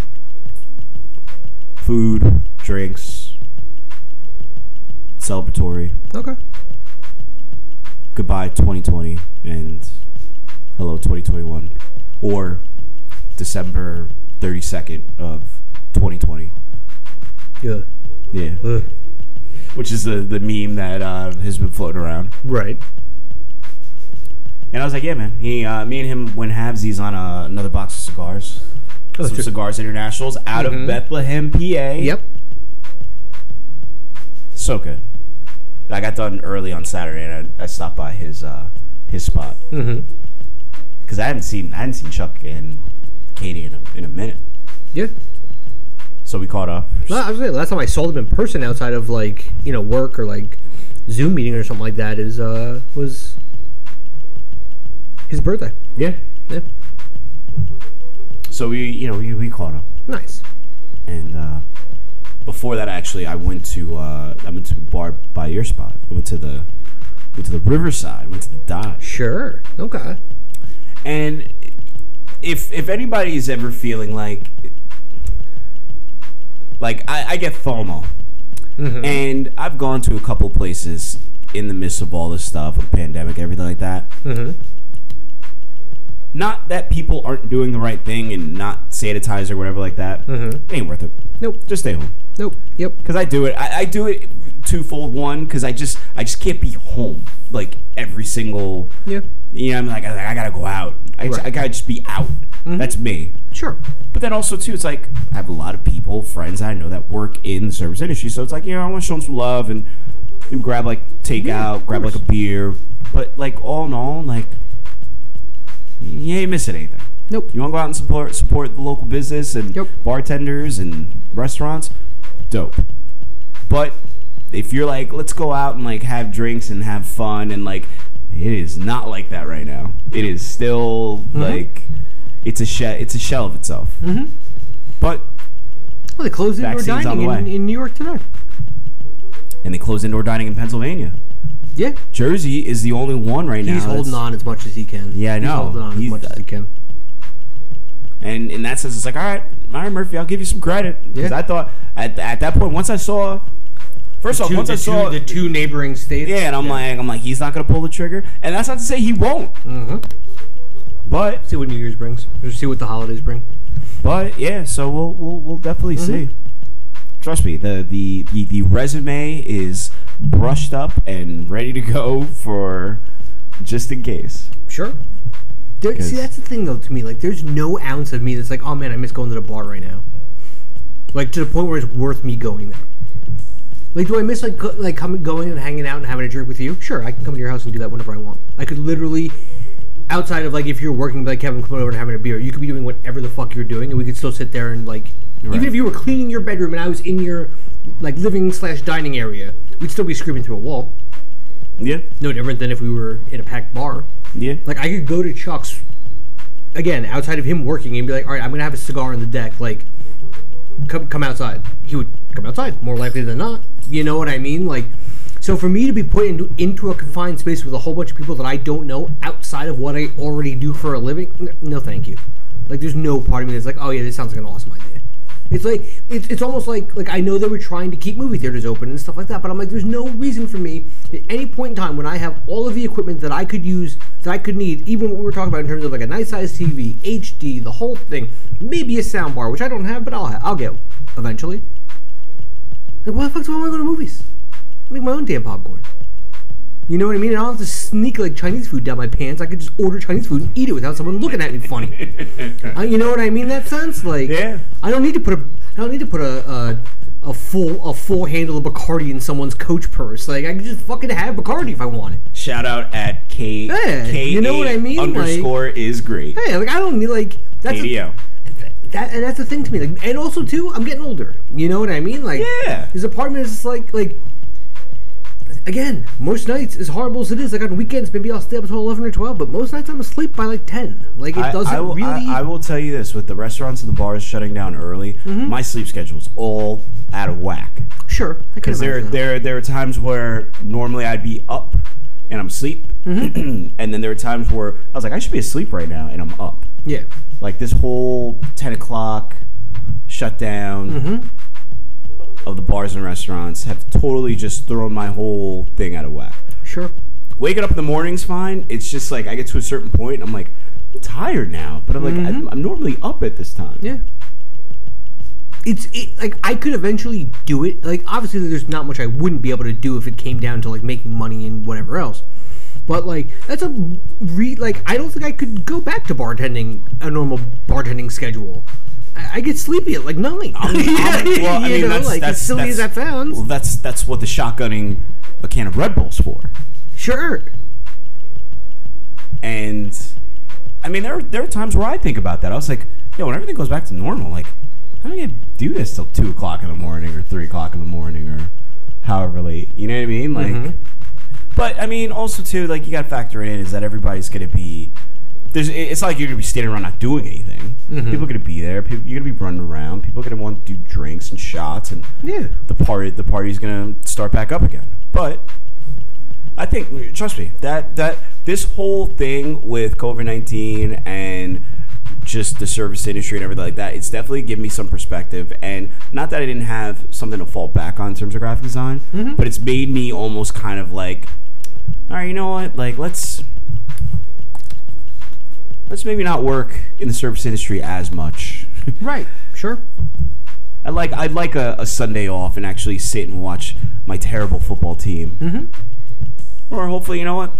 Food, drinks, celebratory. Okay. Goodbye twenty twenty and hello twenty twenty-one, or December thirty-second of twenty twenty. Yeah. Yeah, Ugh. which is the the meme that uh, has been floating around. Right. And I was like, yeah, man. He, uh, me and him went halvesies on uh, another box of cigars. Oh, Some sure. Cigars Internationals out Mhm. of Bethlehem, P A. Yep. So good. I got done early on Saturday, and I, I stopped by his uh, his spot Mm-hmm. because I hadn't seen I hadn't seen Chuck and Katie in a, in a minute. Yeah. So we caught up. Well, I was saying, last time I saw them in person outside of like you know work or like Zoom meeting or something like that is uh was his birthday. Yeah. Yeah. So we you know we, we caught up, Nice. and uh, before that actually I went to uh, I went to a bar by your spot. I went to the went to the Riverside. Went to the Dodge. Sure. Okay. And if if anybody's ever feeling like like I, I get FOMO, Mm-hmm. and I've gone to a couple places in the midst of all this stuff with the pandemic, everything like that. Mm-hmm. Not that people aren't doing the right thing and not sanitize or whatever like that. Mm-hmm. Ain't worth it. Nope. Just stay home. Nope. Yep. Because I do it. I, I do it twofold. One, because I just I just can't be home like every single. Yeah. You know, I'm like I, I gotta go out. I, just, Right. I gotta just be out. That's me. Sure. But then also too, it's like I have a lot of people, friends I know that work in the service industry. So it's like, you know, I want to show them some love and maybe grab like takeout, Yeah, of grab like a course. beer. But like all in all, like you ain't missing anything. Nope. You want to go out and support support the local business and Yep. bartenders and restaurants? Dope. But if you're like, let's go out and like have drinks and have fun, and like it is not like that right now. It is still like it's a shell. It's a shell of itself. Mm-hmm. But Well, they closed indoor Vaccines on dining the in, way. in New York today. and they closed indoor dining in Pennsylvania. Yeah. Jersey is the only one right now. He's holding that's- on as much as he can. Yeah, I He's know. holding on He's- as much as he can. And in that sense, it's like, all right, all right, Murphy, I'll give you some credit. Because Yeah. I thought at, at that point, once I saw, first off, Two- once the I saw, two, the two neighboring states. yeah, and I'm like, I'm like, he's not gonna pull the trigger, and that's not to say he won't, Mm-hmm. but, See what New Year's brings. Or see what the holidays bring. but yeah, so we'll we'll, we'll definitely Mm-hmm. see. Trust me, the, the the the resume is brushed up and ready to go for just in case. Sure. There, see, 'Cause- that's the thing, though, to me. Like, there's no ounce of me that's like, oh, man, I miss going to the bar right now. Like, to the point where it's worth me going there. Like, do I miss, like, go, like coming, going and hanging out and having a drink with you? Sure, I can come to your house and do that whenever I want. I could literally, outside of, like, if you're working, like, Kevin, coming over and having a beer, you could be doing whatever the fuck you're doing, and we could still sit there and, like, Right. even if you were cleaning your bedroom and I was in your, like, living slash dining area, we'd still be screaming through a wall. Yeah, No different than if we were in a packed bar. yeah, Like, I could go to Chuck's, again, outside of him working, and be like, all right, I'm going to have a cigar on the deck. Like, come, come outside. He would come outside, more likely than not. You know what I mean? Like, so for me to be put into, into a confined space with a whole bunch of people that I don't know outside of what I already do for a living, no thank you. Like, there's no part of me that's like, oh yeah, this sounds like an awesome idea. It's like, it's, it's almost like, like I know they were trying to keep movie theaters open and stuff like that, but I'm like, there's no reason for me at any point in time when I have all of the equipment that I could use, that I could need, even what we were talking about in terms of like a nice size T V, H D, the whole thing, maybe a sound bar, which I don't have, but I'll have, I'll get eventually. Like, why the fuck do I want to go to movies? Make my own damn popcorn. You know what I mean? I don't have to sneak like Chinese food down my pants. I could just order Chinese food and eat it without someone looking at me funny. uh, you know what I mean? In that sense, like, yeah. I don't need to put a, I don't need to put a, a, a full, a full handle of Bacardi in someone's Coach purse. Like, I can just fucking have Bacardi if I want it. Shout out at K. Yeah, K you know what I mean? Underscore like, is great. Hey, like I don't need like that's K D O. A, that and that's the thing to me. Like, and also too, I'm getting older. You know what I mean? Like, yeah. There's a part of me that's just like like. Again, most nights, as horrible as it is, like on weekends, maybe I'll stay up until eleven or twelve, but most nights I'm asleep by like ten. Like, it doesn't I, I will, really... I, I will tell you this, with the restaurants and the bars shutting down early, mm-hmm. my sleep schedule's all out of whack. Sure, I can Because there, there, there are times where normally I'd be up and I'm asleep, mm-hmm. and then there are times where I was like, I should be asleep right now, and I'm up. Yeah. Like this whole ten o'clock shutdown... Mm-hmm. of the bars and restaurants have totally just thrown my whole thing out of whack. Sure. Waking up in the morning's fine. It's just like I get to a certain point, I'm like, I'm tired now, but I'm like, mm-hmm. I'm, I'm normally up at this time. Yeah. It's it, like I could eventually do it. Like obviously, there's not much I wouldn't be able to do if it came down to like making money and whatever else. But like that's a re like I don't think I could go back to bartending a normal bartending schedule. I get sleepy at like nine. I'm, I'm, well, I mean, know, that's, like, that's, as silly that's, as that sounds. Well, that's that's what the shotgunning a can of Red Bull's for. Sure. And I mean, there are, there are times where I think about that. I was like, yo, when everything goes back to normal, like, how am I gonna do this till two o'clock in the morning or three o'clock in the morning or however late? You know what I mean? Like, mm-hmm. But I mean, also too, like, you got to factor in is that everybody's gonna be. There's, it's not like you're going to be standing around not doing anything. Mm-hmm. People are going to be there. People, you're going to be running around. People are going to want to do drinks and shots, and yeah. the party the party's going to start back up again. But I think, trust me, that that this whole thing with COVID nineteen and just the service industry and everything like that, it's definitely given me some perspective. And not that I didn't have something to fall back on in terms of graphic design, mm-hmm. but it's made me almost kind of like, all right, you know what? Like, let's... Let's maybe not work in the service industry as much. Right, sure. I like I'd like a, a Sunday off and actually sit and watch my terrible football team. Mm-hmm. Or hopefully, you know what?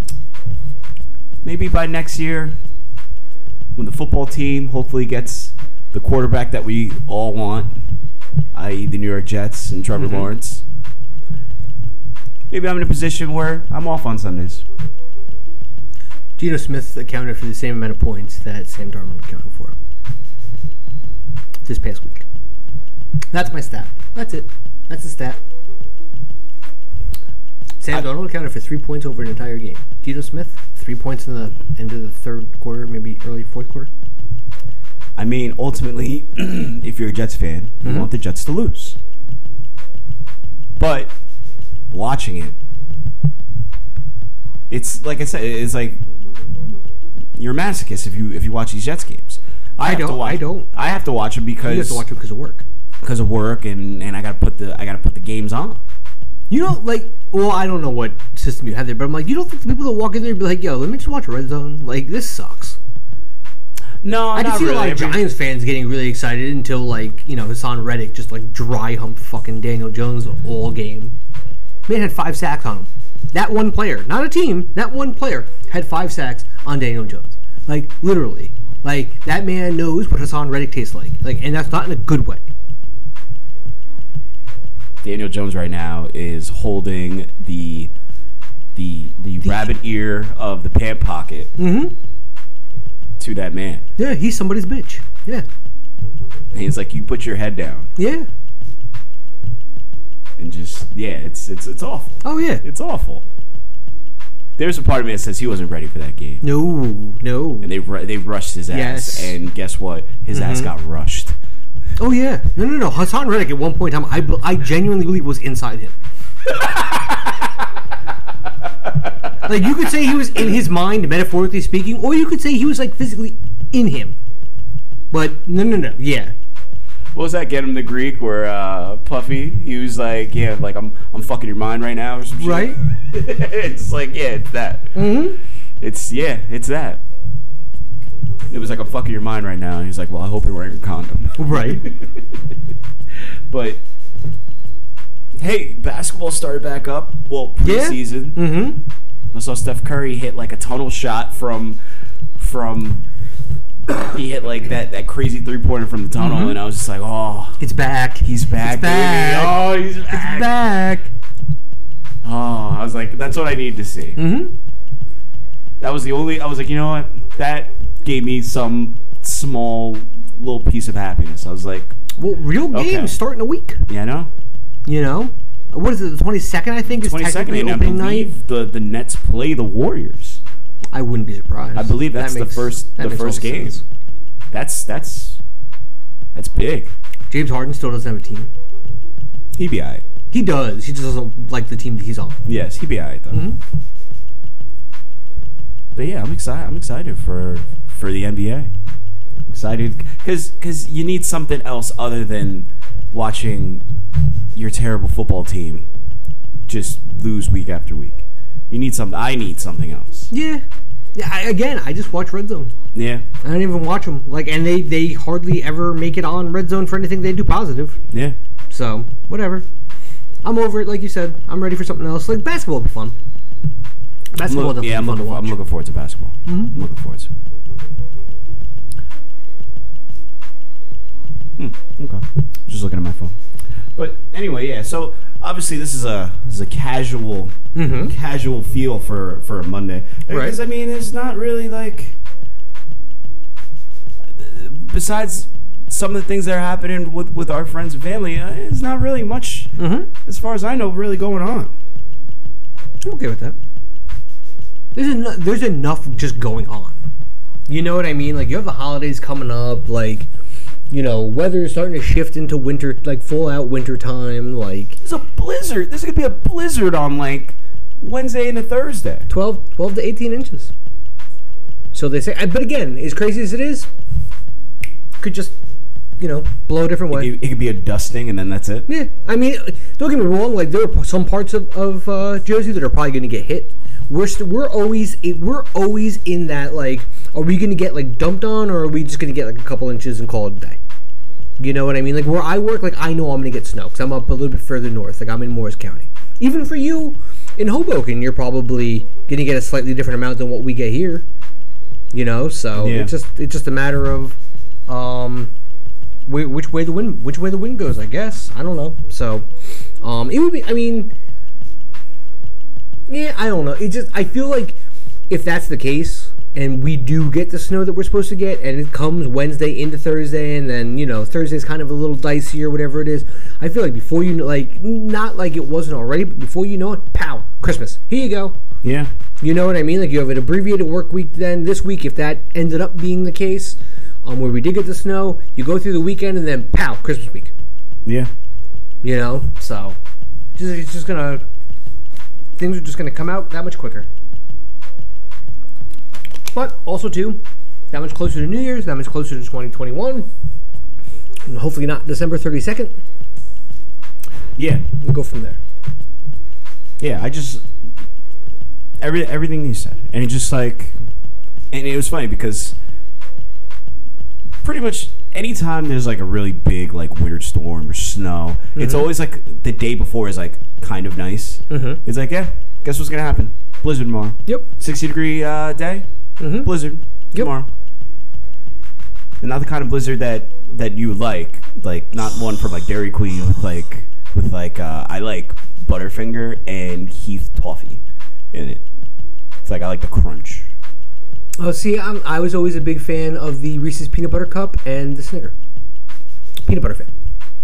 Maybe by next year, when the football team hopefully gets the quarterback that we all want, that is the New York Jets and Trevor mm-hmm. Lawrence, maybe I'm in a position where I'm off on Sundays. Geno Smith accounted for the same amount of points that Sam Darnold accounted for this past week. That's my stat. That's it. That's the stat. Sam I, Darnold accounted for three points over an entire game. Geno Smith, three points in the end of the third quarter, maybe early fourth quarter. I mean, ultimately, if you're a Jets fan, you mm-hmm. want the Jets to lose. But watching it, it's like I said, it's like you're a masochist if you if you watch these Jets games. I, I have don't. To watch, I don't. I have to watch them because you have to watch them because of work. Because of work, and, and I gotta put the I gotta put the games on. You don't like. Well, I don't know what system you have there, but I'm like, you don't think the people that walk in there and be like, "Yo, let me just watch Red Zone." Like, this sucks. No, I not can see really. a lot of Giants fans getting really excited until like you know Hassan Reddick just like dry humped fucking Daniel Jones all game. Man had five sacks on him. That one player, not a team, that one player had five sacks on Daniel Jones. Like, literally. Like, that man knows what Hassan Reddick tastes like. Like, and that's not in a good way. Daniel Jones right now is holding the the the, the rabbit ear of the pant pocket mm-hmm. to that man. Yeah, he's somebody's bitch. Yeah. And he's like, you put your head down. Yeah. And just, yeah, it's it's it's awful. Oh, yeah. It's awful. There's a part of me that says he wasn't ready for that game. No, no. And they they rushed his ass. Yes. And guess what? His mm-hmm. ass got rushed. Oh yeah, no, no, no. Hassan Reddick at one point in time, I, I genuinely believe was inside him. Like you could say he was in his mind, metaphorically speaking, or you could say he was like physically in him. But no, no, no. Yeah. What was that? Get him the Greek where uh, Puffy? He was like, yeah, like I'm, I'm fucking your mind right now, or some shit. Right. It's like, yeah, it's that. Mm-hmm. It's yeah, it's that. It was like, I'm fucking your mind right now. And he's like, well, I hope you're wearing a condom. Right. But hey, basketball started back up. Well, preseason. Yeah. Mm-hmm. I saw Steph Curry hit like a tunnel shot from from. He hit like that, that crazy three pointer from the tunnel, mm-hmm. and I was just like, oh, it's back. He's back. It's back. Baby. Oh, he's back. It's back. Oh, I was like, that's what I need to see. Mm-hmm. That was the only. I was like, you know what? That gave me some small little piece of happiness. I was like, well, real games okay. start in a week. Yeah, I know. You know, what is it? The twenty-second, I think, is technically and opening I believe night. The the Nets play the Warriors. I wouldn't be surprised. I believe that's that makes, the first the first game. Sense. That's that's that's big. James Harden still doesn't have a team. He be alright. He does. He just doesn't like the team that he's on. Yes, he be alright though. Mm-hmm. But yeah, I'm excited. I'm excited for for the N B A. I'm excited because because you need something else other than watching your terrible football team just lose week after week. You need something. I need something else. Yeah. Yeah. I, again, I just watch Red Zone. Yeah. I don't even watch them. Like, and they they hardly ever make it on Red Zone for anything they do positive. Yeah. So whatever. I'm over it. Like you said, I'm ready for something else. Like basketball will be fun. Basketball look, yeah, I'm fun looking, to watch. I'm looking forward to basketball. Mm-hmm. I'm looking forward to it. Hmm. Okay. Just looking at my phone. But anyway, yeah. So obviously, this is a this is a casual mm-hmm. casual feel for for a Monday. Because right. I mean, it's not really like besides some of the things that are happening with with our friends and family. Uh, it's not really much, mm-hmm. as far as I know, really going on. I'm okay with that. There's enough, there's enough just going on. You know what I mean? Like, you have the holidays coming up, like, you know, weather is starting to shift into winter, like, full out winter time, like... There's a blizzard. There's going to be a blizzard on, like, Wednesday and a Thursday. twelve, twelve to eighteen inches. So they say, but again, as crazy as it is, could just, you know, blow a different way. It could, it could be a dusting, and then that's it. Yeah. I mean, don't get me wrong, like, there are some parts of, of uh, Jersey that are probably going to get hit. We're st- we're always we're always in that, like, are we going to get like dumped on, or are we just going to get like a couple inches and call it a day? You know what I mean? Like, where I work, like, I know I'm going to get snow because I'm up a little bit further north. Like, I'm in Morris County. Even for you in Hoboken, you're probably going to get a slightly different amount than what we get here. You know, so yeah. it's just it's just a matter of um wh- which way the wind which way the wind goes. I guess I don't know. So um it would be. I mean. Yeah, I don't know. It just I feel like if that's the case and we do get the snow that we're supposed to get and it comes Wednesday into Thursday and then, you know, Thursday's kind of a little dicey or whatever it is, I feel like before you know, like, not like it wasn't already, but before you know it, pow, Christmas. Here you go. Yeah. You know what I mean? Like, you have an abbreviated work week then this week, if that ended up being the case, um, where we did get the snow, you go through the weekend and then pow, Christmas week. Yeah. You know? So, just, it's just gonna... Things are just going to come out that much quicker. But also, too, that much closer to New Year's, that much closer to twenty twenty-one. And hopefully not December thirty-second. Yeah. We'll go from there. Yeah, I just... Every, everything you said. And it just, like... And it was funny because... Pretty much anytime there's, like, a really big, like, winter storm or snow, mm-hmm. it's always, like, the day before is, like, kind of nice. Mm-hmm. It's like, yeah, guess what's going to happen? Blizzard tomorrow. Yep. sixty degree uh, day. Mm-hmm. Blizzard yep. tomorrow. And not the kind of blizzard that, that you like. Like, not one from, like, Dairy Queen with, like, with, like, uh, I like Butterfinger and Heath Toffee in it. It's like, I like the crunch. Oh, see, I'm, I was always a big fan of the Reese's Peanut Butter Cup and the Snicker. Peanut butter fan.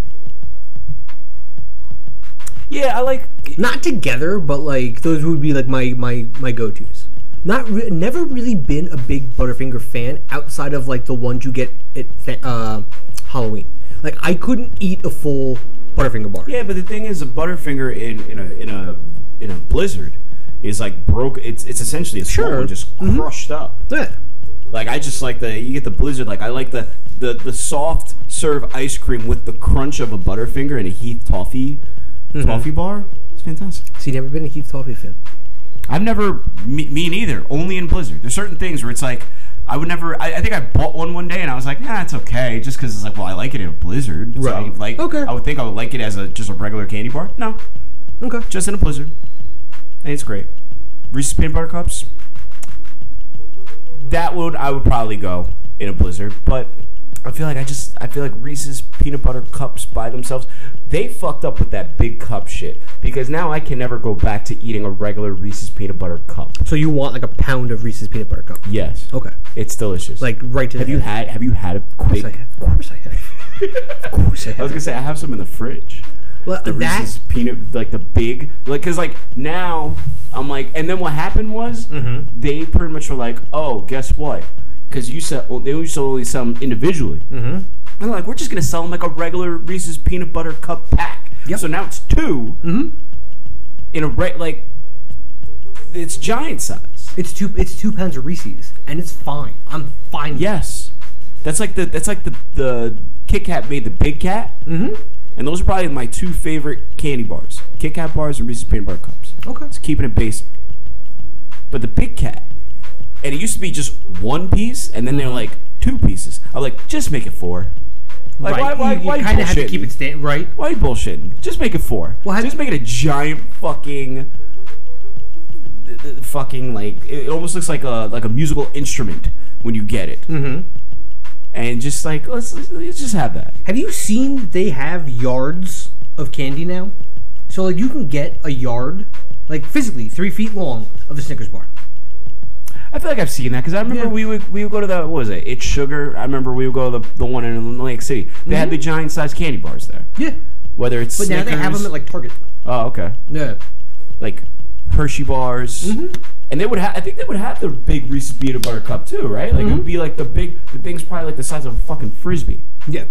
Yeah, I like... Not together, but, like, those would be, like, my, my, my go-tos. Not re- Never really been a big Butterfinger fan outside of, like, the ones you get at uh, Halloween. Like I couldn't eat a full Butterfinger bar. Yeah, but the thing is, a Butterfinger in, in a in a in a blizzard is like broke. It's it's essentially a small Sure. one just Mhm. crushed up. Yeah. Like I just like the you get the blizzard. Like I like the the the soft serve ice cream with the crunch of a Butterfinger and a Heath toffee Mhm. toffee bar. It's fantastic. So you never been a Heath Toffee fan? I've never me, me neither. Only in blizzard. There's certain things where it's like I would never. I, I think I bought one one day and I was like, yeah, it's okay, just because it's like, well, I like it in a blizzard. So I Right. would like. Okay. I would think I would like it as a just a regular candy bar. No, Okay. just in a blizzard. And it's great. Reese's peanut butter cups. That would I would probably go in a blizzard, but I feel like I just I feel like Reese's peanut butter cups by themselves, they fucked up with that big cup shit because now I can never go back to eating a regular Reese's peanut butter cup. So you want like a pound of Reese's peanut butter cup? Yes. Okay. It's delicious. Like right to have the you head. had have you had a Of course big I have. Of course I have. Of course I have. I was gonna say I have some in the fridge. Well, The that Reese's peanut, like the big, like, cause like now I'm like, and then what happened was Mhm. they pretty much were like, oh, guess what? Cause you said well, they used to only sell them individually, Mhm. and they're like, we're just gonna sell them like a regular Reese's peanut butter cup pack. Yep. So now it's two Mhm. in a re- like it's giant size. It's two. It's two pounds of Reese's, and it's fine. I'm fine. Yes, that's like the that's like the the Kit Kat made the Big Cat. Mm-hmm. And those are probably my two favorite candy bars. Kit Kat bars and Reese's peanut butter cups. Okay. It's keeping it basic. But the Big Cat, and it used to be just one piece, and then they're like two pieces. I'm like, just make it four. Like, Right. why, why, you why you kind of have to bullshitting? keep it stand right. Why are you bullshitting? Just make it four. Well, have- just make it a giant fucking, th- th- fucking like it almost looks like a like a musical instrument when you get it, Mm-hmm. and just like let's let's, let's just have that. Have you seen that they have yards of candy now? So like you can get a yard, like physically three feet long, of a Snickers bar. I feel like I've seen that because I remember Yeah. we would we would go to the what was it? It's Sugar. I remember we would go to the, the one in Atlantic City. They had the giant sized candy bars there. Yeah. Whether it's But now they have them at like Target. oh okay, Yeah. like Hershey bars, Mhm. and they would have I think they would have the big Reese's peanut butter cup too, right? Like it would be like the big the thing's probably like the size of a fucking frisbee. Yeah.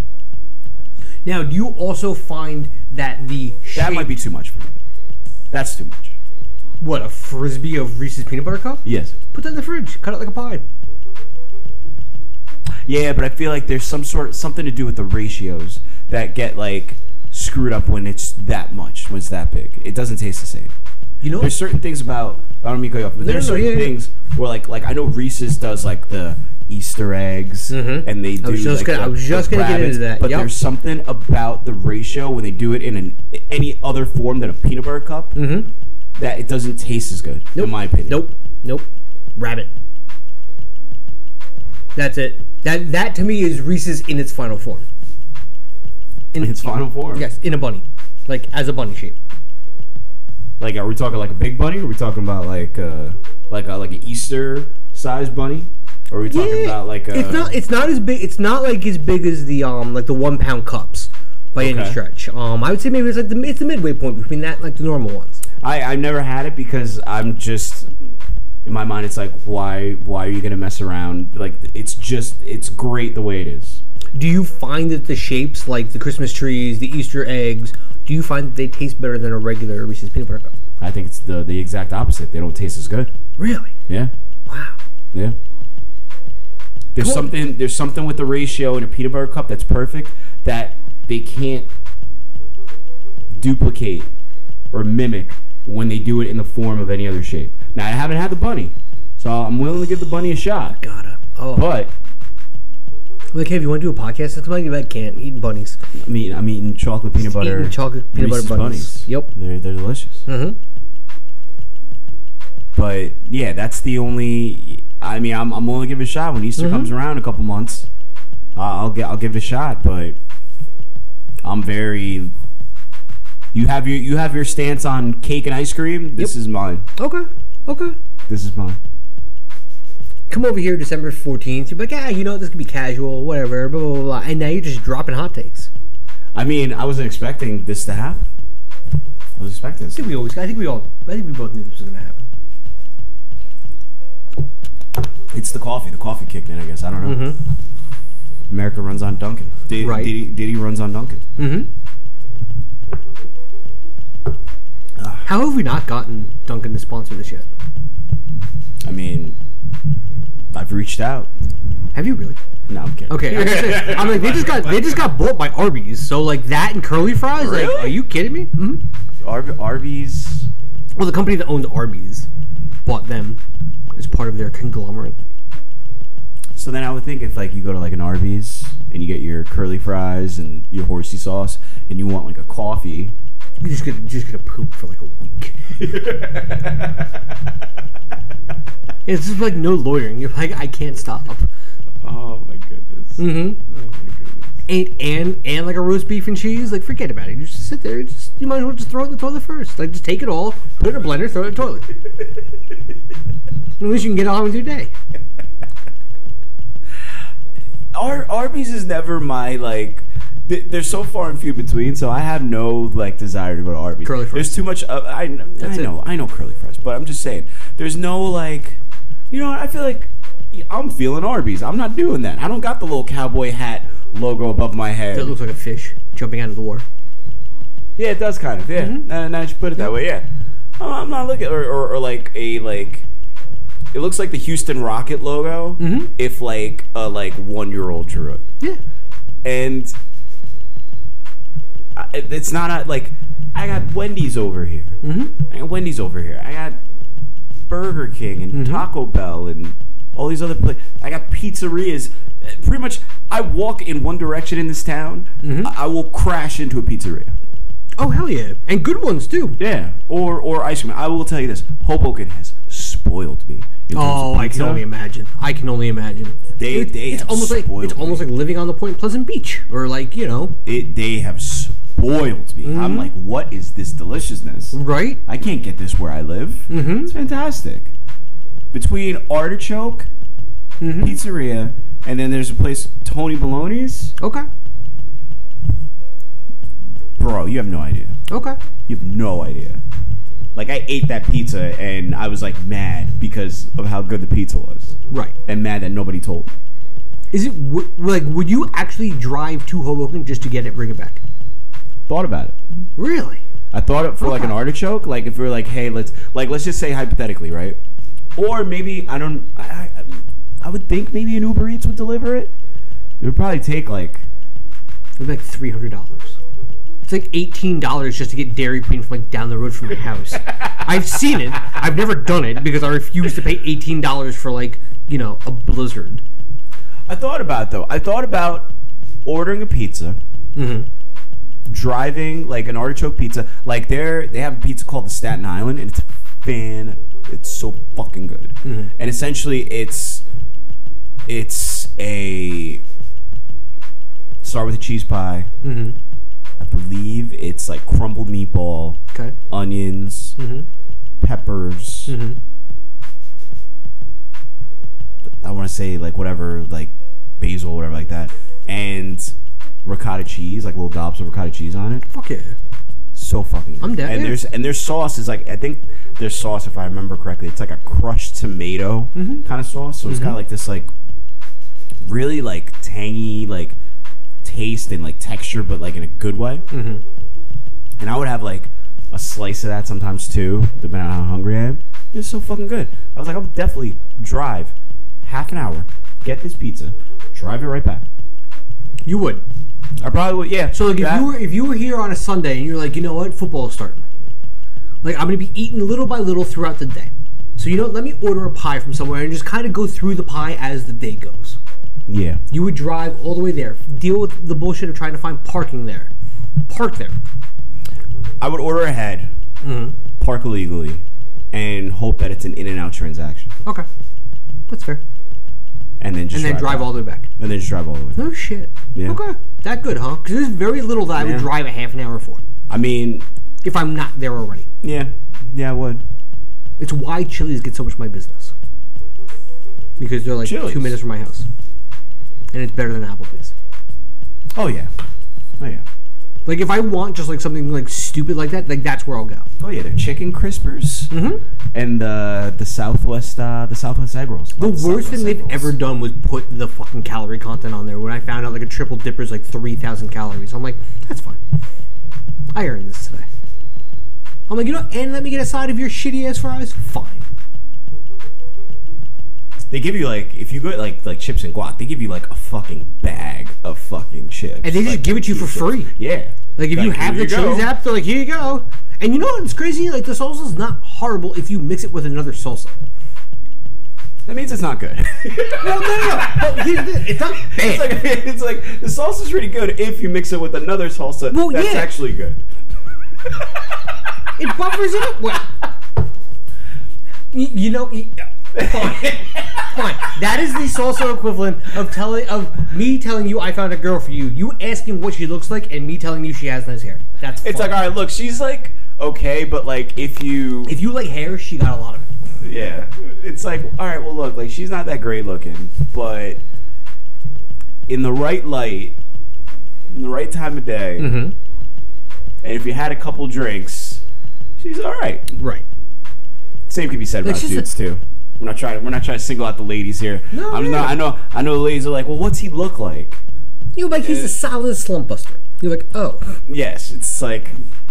Now, do you also find that the shape, That might be too much for me. That's too much. what, a frisbee of Reese's peanut butter cup? Yes. Put that in the fridge. Cut it like a pie. Yeah, but I feel like there's some sort something to do with the ratios that get like screwed up when it's that much, when it's that big. It doesn't taste the same. You know, There's certain things about I don't mean to cut you off, but No, there's no, certain yeah, yeah. things where like like I know Reese's does like the Easter eggs Mhm. and they do I was just like gonna- the, I was just the gonna get rabbits, into that, but yup. there's something about the ratio when they do it in an any other form than a peanut butter cup Mhm. that it doesn't taste as good Nope. in my opinion. Nope. Nope. Rabbit. That's it. That that to me is Reese's in its final form. In In its final form. Yes, in a bunny, like as a bunny shape. Like, are we talking like a big bunny? Or are we talking about like uh like a, like an Easter sized bunny? Or are we talking about like a? it's not. It's not as big. It's not like as big as the um like the one pound cups by any Okay. stretch. Um, I would say maybe it's like the it's the midway point between that and like the normal ones. I I've never had it because I'm just in my mind. It's like why why are you gonna mess around? Like it's just it's great the way it is. Do you find that the shapes, like the Christmas trees, the Easter eggs, do you find that they taste better than a regular Reese's peanut butter cup? I think it's the the exact opposite. They don't taste as good. Really? Yeah, Wow. yeah. There's Cool. something there's something with the ratio in a peanut butter cup that's perfect that they can't duplicate or mimic when they do it in the form of any other shape. Now I haven't had the bunny, so I'm willing to give the bunny a shot. Gotta. Oh. But Like, hey, if you want to do a podcast next month, I can't. Eating bunnies. I mean, I'm eating chocolate peanut butter. Eating chocolate peanut Reese's butter bunnies. Yep. They're they're delicious. Mm-hmm. But yeah, that's the only. I mean, I'm I'm willing to give it a shot when Easter Mhm. comes around in a couple months. Uh, I'll get I'll give it a shot, but I'm very. You have your you have your stance on cake and ice cream. This Yep. is mine. Okay. Okay. This is mine. Come over here December fourteenth. You're like, ah, you know, this could be casual, whatever, blah, blah, blah, blah. And now you're just dropping hot takes. I mean, I wasn't expecting this to happen. I was expecting I this. think we always, I think we all, I think we both knew this was going to happen. It's the coffee. The coffee kicked in. I guess I don't know. Mm-hmm. America runs on Dunkin'. Diddy, Right. Diddy, Diddy runs on Dunkin'. Mm-hmm. How have we not gotten Dunkin' to sponsor this yet? I mean, I've reached out. Have you really? No, I'm kidding. Okay, I was just saying, I'm like they just got they just got bought by Arby's, so like that and curly fries. Like, Really? are you kidding me? Mm-hmm. Ar- Arby's. Well, the company that owns Arby's bought them as part of their conglomerate. So then I would think if like you go to like an Arby's and you get your curly fries and your horsey sauce and you want like a coffee. You just get just get a poop for like a week. It's just like no loitering. You're like, I can't stop. Oh my goodness. Mm-hmm. Oh my goodness. And, and and like a roast beef and cheese, like forget about it. You just sit there. Just you might as well just throw it in the toilet first. Like just take it all, put it in a blender, throw it in the toilet. At least you can get on with your day. Ar- Arby's is never my like. th- They're so far and few between, so I have no like desire to go to Arby's. Curly fries. There's too much. Uh, I I That's know it. I know curly fries, but I'm just saying. There's no like. You know what? I feel like I'm feeling Arby's. I'm not doing that. I don't got the little cowboy hat logo above my head. That looks like a fish jumping out of the water. Yeah, it does kind of. Yeah, Mhm. now, now that you put it that way, yeah. I'm, I'm not looking or, or, or like a like. It looks like the Houston Rocket logo Mhm. if like a like one year old drew it, Yeah. and I, it's not a, like I got Wendy's over here. Mm-hmm. I got Wendy's over here. I got Burger King and Mhm. Taco Bell and all these other places. I got pizzerias. Uh, Pretty much, I walk in one direction in this town. Mhm. I, I will crash into a pizzeria. Oh hell yeah, and good ones too. Yeah, or or ice cream. I will tell you this: Hoboken has spoiled me. in terms Oh, of I can pizza. only imagine. I can only imagine. They- It- they it's have almost like spoiled it's almost me. like living on the Point Pleasant Beach, or like you know, It, they have spoiled me. I'm Mhm. like, what is this deliciousness? right? I can't get this where I live. Mhm. It's fantastic. Between Artichoke, Mhm. Pizzeria, and then there's a place, Tony Baloney's. Okay. Bro, you have no idea. Okay. You have no idea. Like, I ate that pizza and I was like mad because of how good the pizza was. Right. And mad that nobody told me. Is it w- like would you actually drive to Hoboken just to get it, bring it back? Thought about it. Really? I thought it for like an Okay. artichoke. Like if we were like, hey, let's like let's just say hypothetically, right? Or maybe I don't. I, I, I would think maybe an Uber Eats would deliver it. It would probably take like. It'd be like three hundred dollars. It's like eighteen dollars just to get Dairy Queen from like down the road from my house. I've seen it. I've never done it because I refuse to pay eighteen dollars for like you know a Blizzard. I thought about it, though. I thought about ordering a pizza, Mm-hmm. driving like an artichoke pizza. Like they're they have a pizza called the Staten Island, and it's fan. It's so fucking good. Mhm. And essentially, it's it's a start with a cheese pie. Mm-hmm. I believe it's like crumbled meatball, Okay. onions, Mm-hmm. peppers. Mm-hmm. I want to say like whatever, like basil, whatever like that, and ricotta cheese, like little dollars of ricotta cheese on it. Fuck yeah. So fucking good. I'm down, And yeah. there's and their sauce is like I think their sauce, if I remember correctly, it's like a crushed tomato Mhm. kind of sauce. So it's got like this like really like tangy like taste and like texture, but like in a good way. Mm-hmm. And I would have like a slice of that sometimes too, depending on how hungry I am. It's so fucking good. I was like, I'll definitely drive half an hour, get this pizza, drive it right back. You would. I probably would, yeah. So like if that- you were if you were here on a Sunday and you're like, you know what, football's starting. Like I'm gonna be eating little by little throughout the day. So you know, let me order a pie from somewhere and just kind of go through the pie as the day goes. yeah. You would drive all the way there, deal with the bullshit of trying to find parking there, park there. I would order ahead, Mm-hmm. park illegally, and hope that it's an in and out transaction, Okay, that's fair. and then just And then drive back. all the way back. and then just drive all the way. No shit. Yeah. Okay, that good, huh? Because there's very little that I Yeah. would drive a half an hour for I mean, if I'm not there already. yeah, yeah, I would. It's why Chili's get so much of my business. Because they're like Chili's. two minutes from my house. And it's better than Applebee's. Oh yeah, oh yeah. Like if I want just like something like stupid like that, like that's where I'll go. Oh yeah, they're chicken crispers. Mm-hmm. And the the Southwest uh, the Southwest egg rolls. The Love worst Southwest thing egg they've rolls. ever done was put the fucking calorie content on there. When I found out like a triple dipper is like three thousand calories, I'm like, that's fine. I earned this today. I'm like, you know, and let me get a side of your shitty ass fries. Fine. They give you like if you go like like chips and guac, they give you like a fucking bag of fucking chips, And they just like, give it to you for chips. free. Yeah, Like if Like, you have here the you go. Chili's app, they're like, here you go. And you know what's crazy? Like the salsa's not horrible if you mix it with another salsa. That means it's not good. Well, no, no, no. But here's the, it's not bad. It's like it's like the salsa's really good if you mix it with another salsa. Well, that's yeah. actually good. It buffers it up. Well, you, you know, you, fine, fine. That is the salsa equivalent of telling of me telling you I found a girl for you. You asking what she looks like, and me telling you she has nice hair. That's It's fine. like, all right, look, she's like okay, but like if you If you like hair, she got a lot of it. yeah, it's like, all right, well, look, like she's not that great looking, but in the right light, in the right time of day, Mm-hmm. and if you had a couple drinks, she's all right. Right. Same can be said Like, about she's a- dudes too. We're not trying. We're not trying to single out the ladies here. No, I'm yeah. not. I know. I know. The ladies are like, well, what's he look like? You're like, he's a solid slump buster. You're like, oh. Yes, it's like,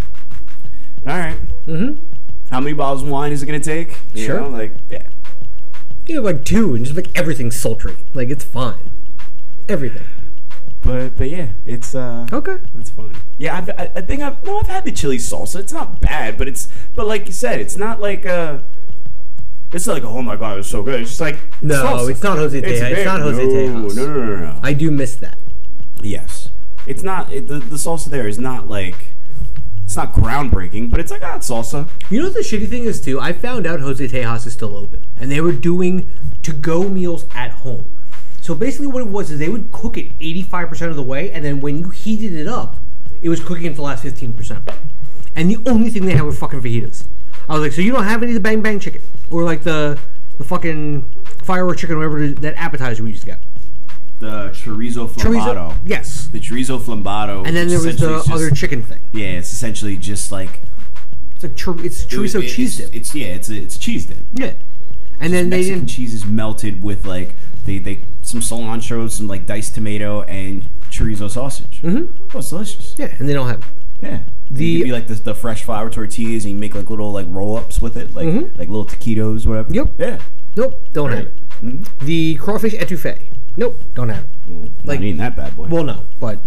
all right. Mm-hmm. How many bottles of wine is it gonna take? You Sure. know, like, yeah. You have like two, and just like everything's sultry. Like it's fine. Everything. But but yeah, it's uh. Okay. That's fine. Yeah, I've, I, I think I've no, I've had the chili salsa. It's not bad, but it's but like you said, it's not like uh. It's not like oh my god, it's so good. It's just like No, salsa. it's not Jose Tejas. It's very- not Jose no, Tejas. No, no, no, no, no. I do miss that. Yes, it's not it, the the salsa there is not like it's not groundbreaking, but it's like ah, it's salsa. You know what the shitty thing is too? I found out Jose Tejas is still open, and they were doing to-go meals at home. So basically, what it was is they would cook it eighty-five percent of the way, and then when you heated it up, it was cooking it for the last fifteen percent. And the only thing they had were fucking fajitas. I was like, so you don't have any of the bang bang chicken, or like the the fucking firework chicken, or whatever it is, that appetizer we used to get. The chorizo flambado. Chorizo, yes. The chorizo flambado. And then there was essentially the is just- other chicken thing. Yeah, it's essentially just like It's like chor- it's chorizo it- cheese it's, dip. It's yeah, it's a, it's a cheese dip. Yeah. And then they Mexican didn't. cheese is melted with like they they some cilantro, some like diced tomato, and chorizo sausage. Mm-hmm. Oh, it's delicious. Yeah, and they don't have. Yeah. The- They give you like the, the fresh flour tortillas, and you make like little like roll ups with it, like Mhm. like little taquitos, whatever. Yep. Yeah. Nope, don't have it. Mm-hmm. The crawfish etouffee. Nope, don't have it. Like Like- not eating that bad boy. Well, no, but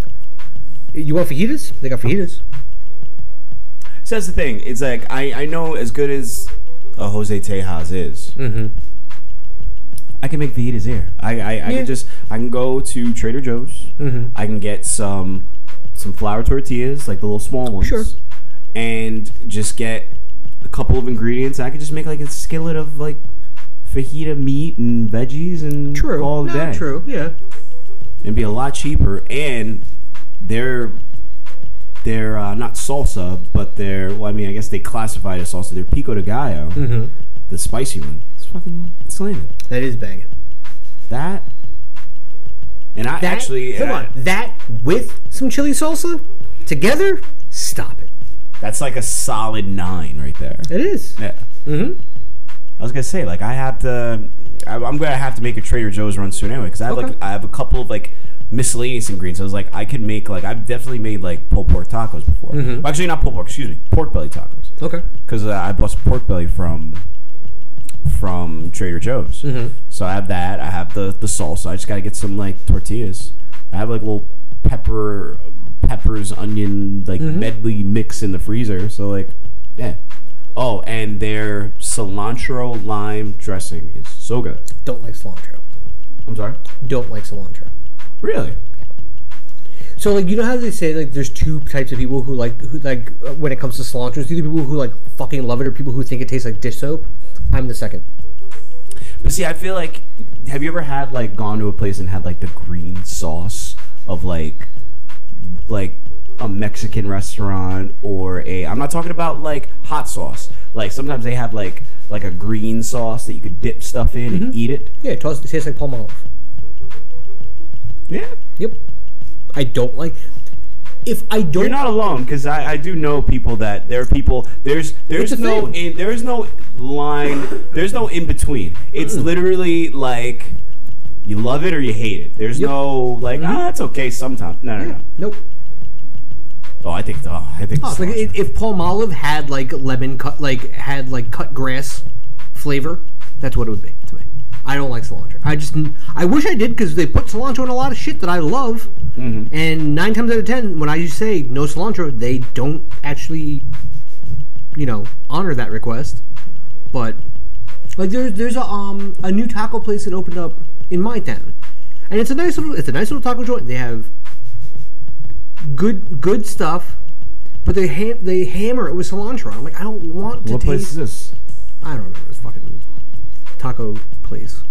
you want fajitas? They got fajitas. So that's the thing. It's like I I know as good as a Jose Tejas is. Mm-hmm. I can make fajitas here. I I, I Yeah. can just I can go to Trader Joe's. Mm-hmm. I can get some some flour tortillas, like the little small ones. Sure. And just get a couple of ingredients. I could just make like a skillet of like fajita meat and veggies and True. all no, day. True. Yeah. It'd be a lot cheaper, and they're they're uh, not salsa, but they're well. I mean, I guess they classify it as salsa. They're pico de gallo, Mm-hmm. the spicy one. It's fucking slamming. That is banging. That and I That, actually hold and I- on. That with some chili salsa together. Stop it. that's like a solid nine right there. It is. Yeah. Mm-hmm. I was gonna say like I have to. I, I'm gonna have to make a Trader Joe's run soon anyway because I have Okay. like I have a couple of like miscellaneous ingredients. I was like I could make like I've definitely made like pulled pork tacos before. Mhm. Well, actually, not pulled pork. Excuse me, pork belly tacos. Okay. Because uh, I bought some pork belly from from Trader Joe's. Mhm. So I have that. I have the the salsa. I just gotta get some like tortillas. I have like little pepper, peppers, onion, like Mhm. medley mix in the freezer. So like, yeah. Oh, and their cilantro lime dressing is so good. Don't like cilantro. I'm sorry. Don't like cilantro. Really? So like you know how they say like there's two types of people who like who like uh, when it comes to cilantro, there's either people who like fucking love it or people who think it tastes like dish soap. I'm the second. But see, I feel like, have you ever had like gone to a place and had like the green sauce of like, like a Mexican restaurant or a? I'm not talking about like hot sauce. Like sometimes they have like like a green sauce that you could dip stuff in and eat it. Yeah, it, tastes, it tastes like palm olive. Yeah. Yep. I don't like. if I don't, You're not alone, because I, I do know people that there are people. There's there's It's a no thing. in, there's no line. There's no in between. It's Mm. literally like you love it or you hate it. There's Yep. no like Mhm. ah, it's okay sometimes. No, no, Yeah, no. nope. Oh, I think oh, I think. Oh, it's like if, if Palmolive had like lemon cut, like had like cut grass flavor, that's what it would be to me. I don't like cilantro. I just I wish I did because they put cilantro in a lot of shit that I love. Mhm. And nine times out of ten, when I just say no cilantro, they don't actually, you know, honor that request. But like there's there's a um a new taco place that opened up in my town, and it's a nice little it's a nice little taco joint. They have good good stuff, but they ha- they hammer it with cilantro. I'm like, I don't want to What taste. place is this? I don't remember this fucking taco place.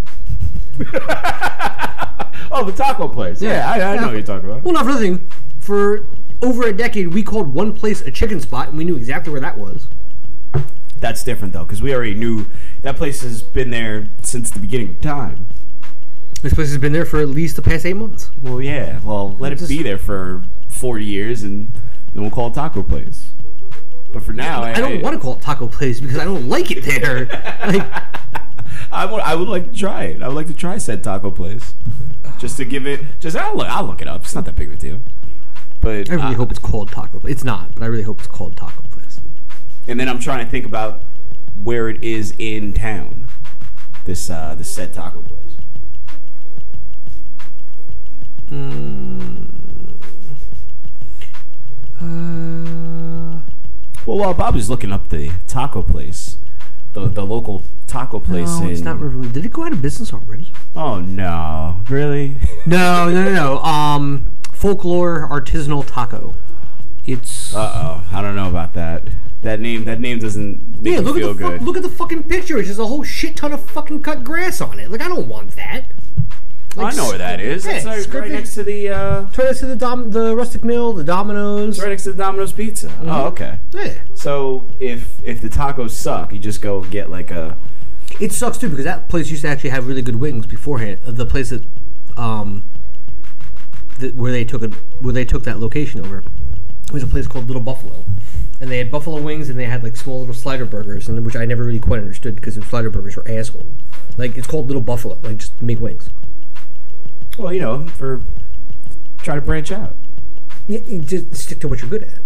Oh, the taco place. Yeah, I, I know what you're talking about. Well, not for nothing. For over a decade, we called one place a chicken spot, and we knew exactly where that was. That's different though, because we already knew that place has been there since the beginning of time. This place has been there for at least the past eight months. Well, yeah. Well, let it Just- be there for forty years, and then we'll call it taco place. But for now, I, I don't want to call it taco place because I don't like it there. Like, I would. I would like to try it. I would like to try said taco place, just to give it. Just I'll look. I'll look it up. It's not that big of a deal. But I really uh, hope it's called taco place. It's not, but I really hope it's called taco place. And then I'm trying to think about where it is in town. This uh, this said taco place. Mm. Uh, Well, while Bob is looking up the taco place, the the local taco place no, in. it's not. River- Did it go out of business already? Oh no! Really? No, no, no, no. Um, Folklore Artisanal Taco. It's Uh oh! I don't know about that. That name. That name doesn't make yeah. me Look feel at the good. fuck, look at the fucking picture. It's just a whole shit ton of fucking cut grass on it. Like I don't want that. Oh, I know where that is. Yeah, It's right, script right it. next to the. Uh, Right next to the Dom, the Rustic Mill, the Domino's. it's right next to the Domino's Pizza. Oh, okay. Yeah. So if if the tacos suck, you just go get like a. It sucks too because that place used to actually have really good wings beforehand. Uh, The place that, um, that where they took it, where they took that location over, it was a place called Little Buffalo, and they had buffalo wings and they had like small little slider burgers, and which I never really quite understood because the slider burgers were asshole. Like it's called Little Buffalo, like just make wings. Well, you know, for try to branch out. Yeah, you just stick to what you're good at.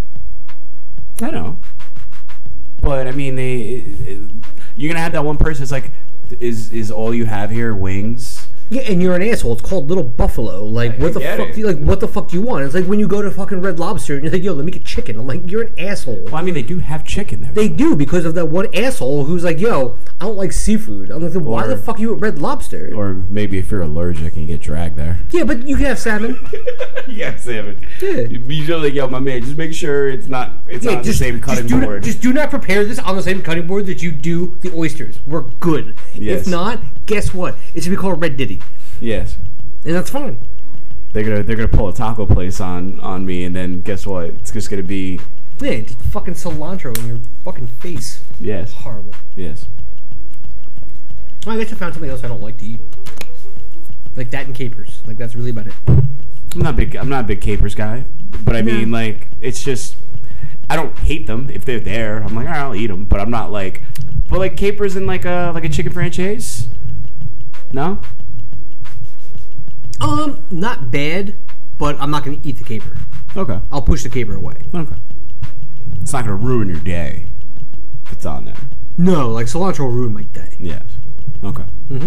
I know, but I mean, they it, you're gonna have that one person that's like, is is all you have here wings? Yeah, and you're an asshole. It's called Little Buffalo. Like, I what the get fuck? it. Do you, like, what the fuck do you want? It's like when you go to fucking Red Lobster and you're like, "Yo, let me get chicken." I'm like, "You're an asshole." Well, I mean, they do have chicken there. They do because of that one asshole who's like, "Yo, I don't like seafood." I'm like, "Why Or- the fuck are you at Red Lobster?" or maybe if you're allergic and you get dragged there. Yeah, but you can have salmon. Yeah, salmon. Yeah. Usually, like, yo, my man, just make sure it's not it's Yeah, not just, the same cutting just do board. Not, just do not prepare this on the same cutting board that you do the oysters. We're good. Yes. If not, guess what? It should be called Red Diddy, yes. and that's fine. They're gonna they're gonna pull a taco place on on me, and then guess what? It's just gonna be Yeah, just fucking cilantro in your fucking face. yes, Horrible. yes. Well, I guess I found something else I don't like to eat, like that and capers. Like that's really about it. I'm not big. I'm not a big capers guy, but I mean, Yeah. like, it's just I don't hate them if they're there. I'm like, all right, I'll eat them, but I'm not like, but like capers in like a like a chicken franchise. No. Um, not bad, but I'm not gonna eat the caper. Okay. I'll push the caper away. Okay. It's not gonna ruin your day if it's on there. No, like cilantro will ruin my day. Yes. Okay. Mm-hmm.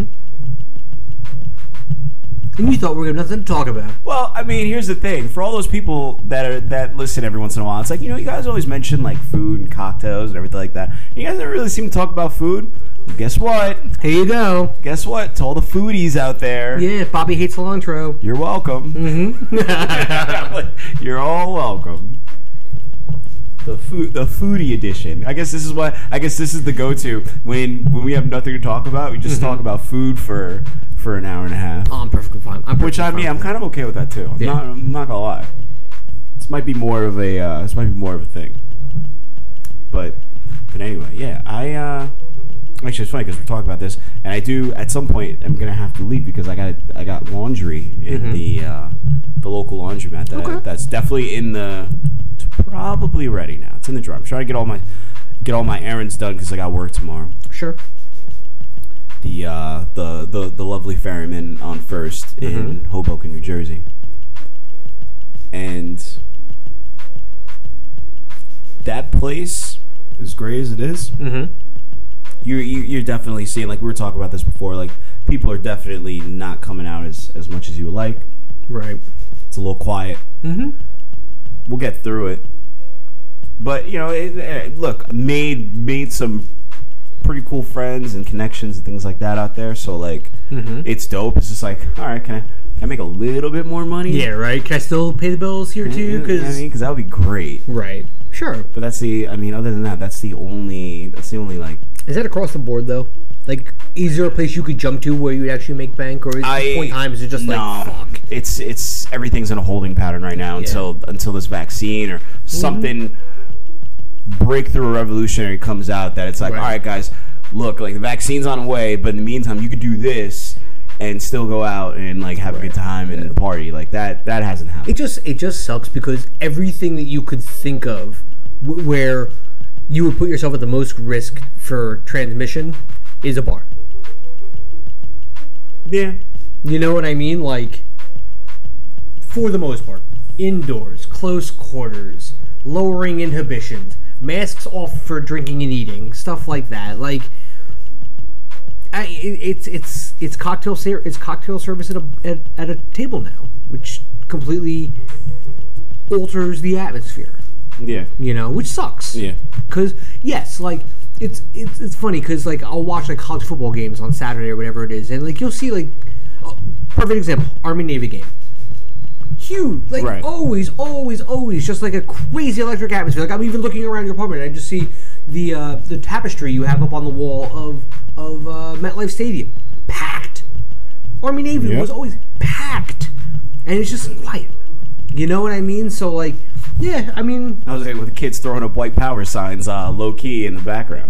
And you thought we were gonna have nothing to talk about. Well, I mean, here's the thing. For all those people that are that listen every once in a while, it's like, you know, you guys always mention like food and cocktails and everything like that. You guys never really seem to talk about food. Well, guess what? Here you go. Guess what? To all the foodies out there, Yeah, Bobby hates cilantro. you're welcome. Mm-hmm. You're all welcome. The food, the foodie edition. I guess this is what. I guess this is the go-to when when we have nothing to talk about. We just Mhm. talk about food for for an hour and a half. Oh, I'm perfectly fine. I'm Which I perfectly mean, fine. I'm kind of okay with that too. I'm Yeah. not. I'm not gonna lie. This might be more of a. Uh, this might be more of a thing. But, but anyway, yeah. I uh, actually it's funny because we're talking about this, and I do at some point I'm gonna have to leave because I got I got laundry in Mhm. the uh, the local laundromat. That Okay. that's definitely in the. It's probably ready now. It's in the drawer. I'm trying to get all my get all my errands done because I got work tomorrow. Sure. The uh, the the the lovely Ferryman on First in Mm-hmm. Hoboken, New Jersey, and that place, as great as it is, Mm-hmm. you're you, you're definitely seeing, like we were talking about this before, like people are definitely not coming out as as much as you would like. Right. It's a little quiet. Mm-hmm. We'll get through it. But you know, it, it, look, made made some pretty cool friends and connections and things like that out there. So like, Mm-hmm. it's dope. It's just like, all right, can I can I make a little bit more money? Yeah, right. Can I still pay the bills here too? You know what I Because mean, because that would be great. right. Sure. But that's the. I mean, other than that, that's the only. That's the only like. Is that across the board though? Like, is there a place you could jump to where you would actually make bank, or is I, at this point in time is it just no, like fuck? It's it's everything's in a holding pattern right now until until this vaccine or something breakthrough or revolutionary comes out that it's like, Right. all right, guys, look, like the vaccine's on the way, but in the meantime, you could do this and still go out and like have a good time and party. Like that that hasn't happened. It just it just sucks because everything that you could think of w- where you would put yourself at the most risk for transmission is a bar. Yeah. You know what I mean? Like, for the most part, indoors, close quarters, lowering inhibitions, masks off for drinking and eating, stuff like that. Like, I, it, it's it's it's cocktail ser- it's cocktail service at a at, at a table now, which completely alters the atmosphere. Yeah. You know, which sucks. Yeah. Because yes, like it's it's it's funny because like I'll watch like college football games on Saturday or whatever it is, and like you'll see like oh, perfect example Army Navy game, huge, like Right. always, always, always, just like a crazy electric atmosphere. Like I'm even looking around your apartment, and I just see the uh, the tapestry you have up on the wall of of uh, MetLife Stadium, packed. Army Navy Yep. was always packed, and it's just quiet. You know what I mean? So like. Yeah, I mean, I was like with the kids throwing up white power signs, uh, low key in the background.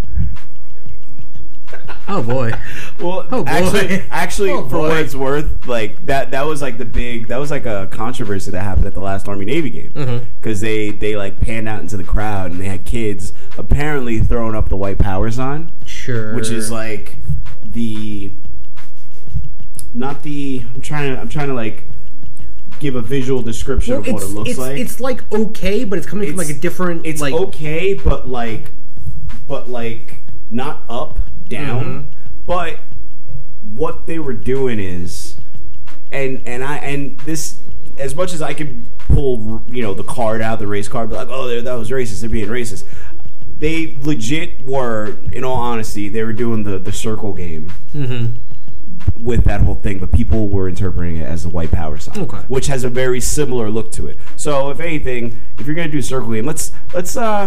oh boy. Well, Oh, boy. actually, actually, Oh, for boy. what it's worth, like that, that was like the big, that was like a controversy that happened at the last Army Navy game because Mm-hmm. they, they like panned out into the crowd and they had kids apparently throwing up the white power sign, Sure. which is like the, not the. I'm trying to, I'm trying to like give a visual description Well, of what it's, it looks it's, like. it's like okay, but it's coming from like a different. It's like, okay, but like, but like not up, down. Mm-hmm. But what they were doing is, and and I and this, as much as I could pull, you know, the card out, the race card, be like, oh, that was racist. They're being racist. They legit were, in all honesty, they were doing the the circle game. Mm-hmm. With that whole thing, but people were interpreting it as a white power sign, Okay. which has a very similar look to it. So, if anything, if you're gonna do circle game, let's let's uh,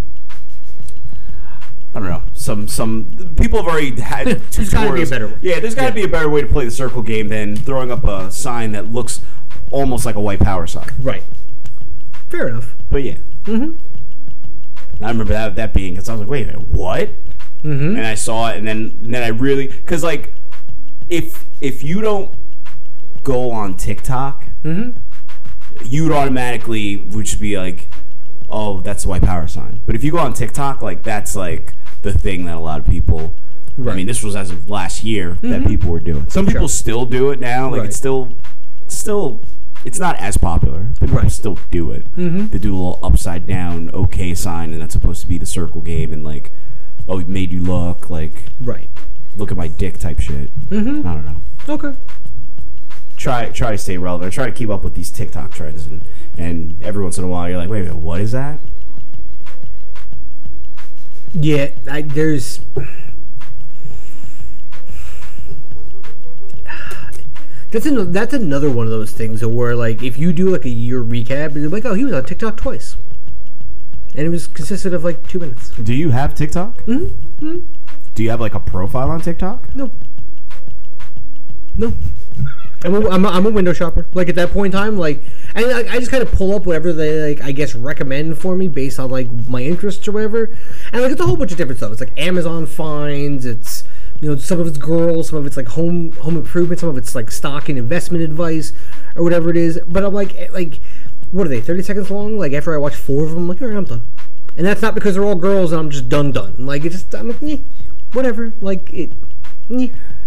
I don't know, some some people have already had. There's gotta be a tutorials. better way. Yeah, there's got to Yeah. be a better way to play the circle game than throwing up a sign that looks almost like a white power sign. Right. Fair enough. But yeah, Mm-hmm. I remember that that being because I was like, wait a minute, what? Mm-hmm. And I saw it, and then and then I really because like if if you don't go on TikTok, Mm-hmm. you'd automatically would just be like, oh, that's the white power sign. But if you go on TikTok, like that's like the thing that a lot of people. I Right. mean, this was as of last year that people were doing. Some Sure. people still do it now. Like Right. it's still, it's still, it's not as popular, but people Right. still do it. Mm-hmm. They do a little upside down okay sign, and that's supposed to be the circle game, and like, oh, it made you look like Right. look at my dick type shit. Mm-hmm. I don't know. Okay. Try try to stay relevant. Try to keep up with these TikTok trends, and and every once in a while you're like, wait a minute, what is that? Yeah, I, there's. That's an, that's another one of those things where like if you do like a year recap, you're like, oh, he was on TikTok twice, and it was consisted of like two minutes. Do you have TikTok? Mm-hmm. Do you have like a profile on TikTok? No. No. I'm a, I'm, a, I'm a window shopper. Like at that point in time, like, and like, I just kind of pull up whatever they like, I guess, recommend for me based on like my interests or whatever. And like it's a whole bunch of different stuff. It's like Amazon finds. It's, you know, some of it's girls, some of it's like home home improvement, some of it's like stock and investment advice. or whatever it is. But I'm like, like, what are they? thirty seconds long? Like after I watch four of them, I'm like, all right, I'm done. And that's not because they're all girls and I'm just done, done. Like it's just, I'm like, eh, whatever. Like it. Eh.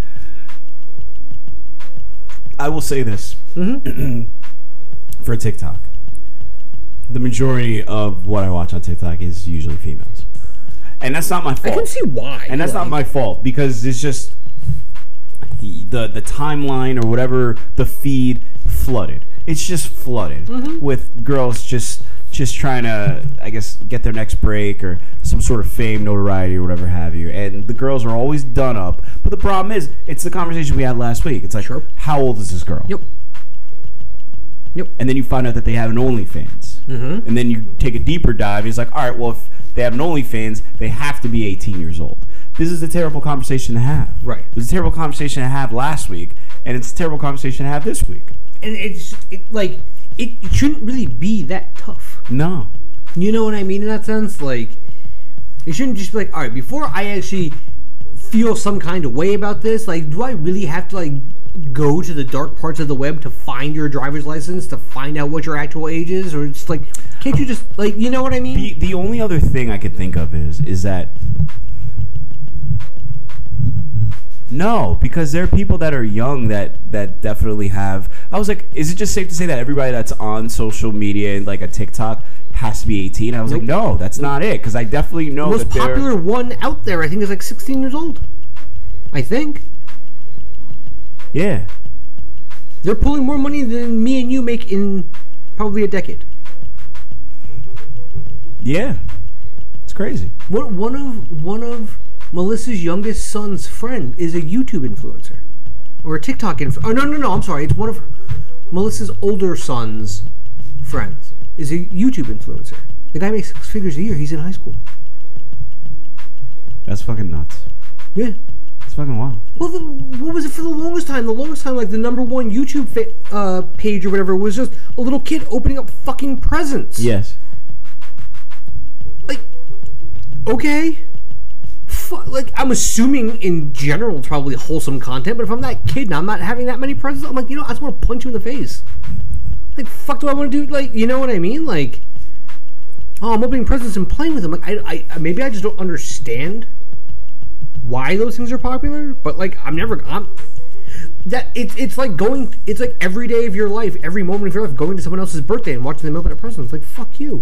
I will say this Mm-hmm. for TikTok. The majority of what I watch on TikTok is usually females, and that's not my fault. I can see why, and that's like, not my fault because it's just the the timeline or whatever, the feed flooded. It's just flooded mm-hmm. with girls just just trying to, I guess, get their next break or some sort of fame, notoriety, or whatever have you. And the girls are always done up. But the problem is, it's the conversation we had last week. It's like, Sure. how old is this girl? Yep. Yep. And then you find out that they have an OnlyFans. Mm-hmm. And then you take a deeper dive. It's like, all right, well, if they have an OnlyFans, they have to be eighteen years old. This is a terrible conversation to have. Right. It was a terrible conversation to have last week, and it's a terrible conversation to have this week. And it's it, like it, it shouldn't really be that tough. No. You know what I mean in that sense? Like it shouldn't just be like, all right, before I actually feel some kind of way about this, like, do I really have to like go to the dark parts of the web to find your driver's license to find out what your actual age is, or it's like, can't you just like, you know what I mean? The the only other thing I could think of is is that. No, because there are people that are young that, that definitely have. I was like, is it just safe to say that everybody that's on social media and like a TikTok has to be eighteen? I was Nope. like, no, that's not it. Because I definitely know The most that they're- popular one out there, I think, is like sixteen years old. I think Yeah. they're pulling more money than me and you make in probably a decade. Yeah. It's crazy. One one of one of Melissa's youngest son's friend is a YouTube influencer or a TikTok influencer. Oh no no no! I'm sorry. It's one of Melissa's older son's friends is a YouTube influencer. The guy makes six figures a year. He's in high school. That's fucking nuts. Yeah. It's fucking wild. Well, the, what was it for the longest time? The longest time, like the number one YouTube fa- uh, page or whatever was just a little kid opening up fucking presents. Yes. Like, okay. Fu- like, I'm assuming in general it's probably wholesome content, but if I'm that kid and I'm not having that many presents, I'm like, you know, I just want to punch you in the face. Like, fuck do I want to do? Like, you know what I mean? Like, oh, I'm opening presents and playing with them. Like, I, I maybe I just don't understand why those things are popular, but like, I'm never, I'm, that, it's it's like going, it's like every day of your life, every moment of your life, going to someone else's birthday and watching them open up presents. Like, fuck you.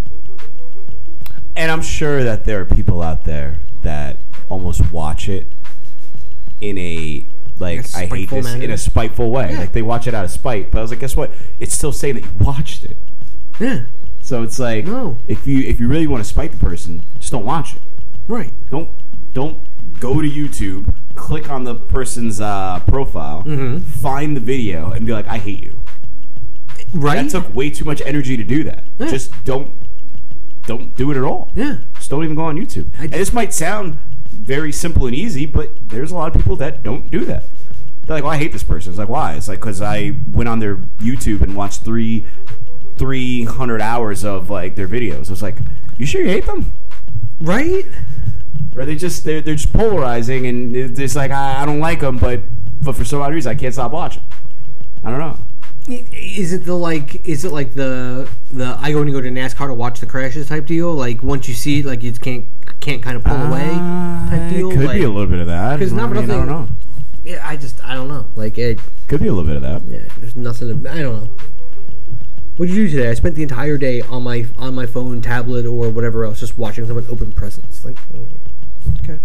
And I'm sure that there are people out there that almost watch it in a like A I hate spiteful this manner. in a spiteful way. Yeah. Like they watch it out of spite. But I was like, guess what? It's still saying that you watched it. Yeah. So it's like, No. if you if you really want to spite the person, just don't watch it. Right. Don't don't go to YouTube, click on the person's uh, profile, Mm-hmm. find the video, and be like, I hate you. Right? That took way too much energy to do that. Yeah. Just don't don't do it at all. Yeah. Just don't even go on YouTube. I And just- this might sound very simple and easy, but there's a lot of people that don't do that. They're like, "Well, I hate this person." It's like, why? It's like because I went on their YouTube and watched three, three hundred hours of like their videos. It's like, you sure you hate them? Right? Or they just they're they're just polarizing and it's just like I, I don't like them, but but for some odd reason I can't stop watching. I don't know. Is it the like? Is it like the the I only go to NASCAR to watch the crashes type deal? Like once you see it, like you just can't can't kind of pull away type deal. It could like, be a little bit of that. 'cause I, not for mean, I nothing- don't know. Yeah, I just I don't know. Like it. Could be a little bit of that. Yeah, there's nothing. To, I don't know. What did you do today? I spent the entire day on my on my phone, tablet, or whatever else, just watching someone open presents. Like, mm, okay.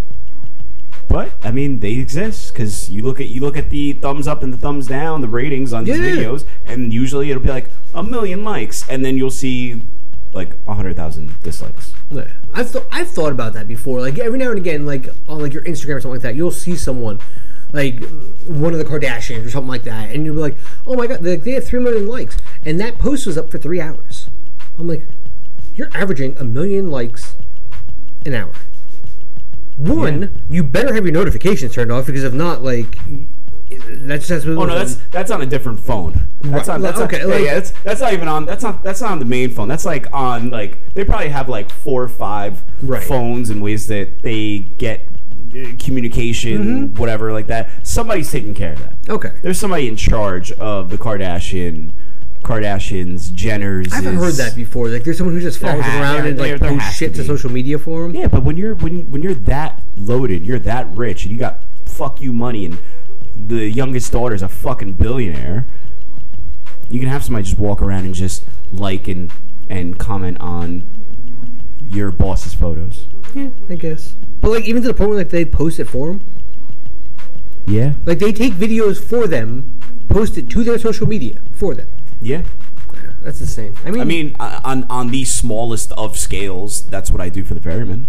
But I mean, they exist because you look at you look at the thumbs up and the thumbs down, the ratings on these Yeah. videos, and usually it'll be like a million likes, and then you'll see like a hundred thousand dislikes. Yeah. I've th- I've thought about that before. Like every now and again, like on like your Instagram or something like that, you'll see someone like one of the Kardashians or something like that, and you'll be like, "Oh my god, they, they have three million likes," and that post was up for three hours. I'm like, you're averaging a million likes an hour. One, Yeah. you better have your notifications turned off because if not, like, that's just. Oh no, that's that's on a different phone. That's Right, on that's okay, on, yeah, like- yeah, that's that's not even on that's not that's not on the main phone. That's like on like they probably have like four or five Right. phones and ways that they get uh, communication, Mm-hmm. whatever like that. Somebody's taking care of that. Okay. There's somebody in charge of the Kardashian, Kardashians, Jenners. I haven't heard that before. Like, there's someone who just follows ha- them around there- and there- like there posts has to shit to be. social media for them. Yeah, but when you're when when you're that loaded, you're that rich, and you got fuck you money, and the youngest daughter's a fucking billionaire, you can have somebody just walk around and just like and and comment on your boss's photos. Yeah, I guess. But like, even to the point where like they post it for them. Yeah. Like, they take videos for them, post it to their social media for them. Yeah. Yeah, that's insane. I mean, I mean, uh, on on the smallest of scales, that's what I do for the Ferryman.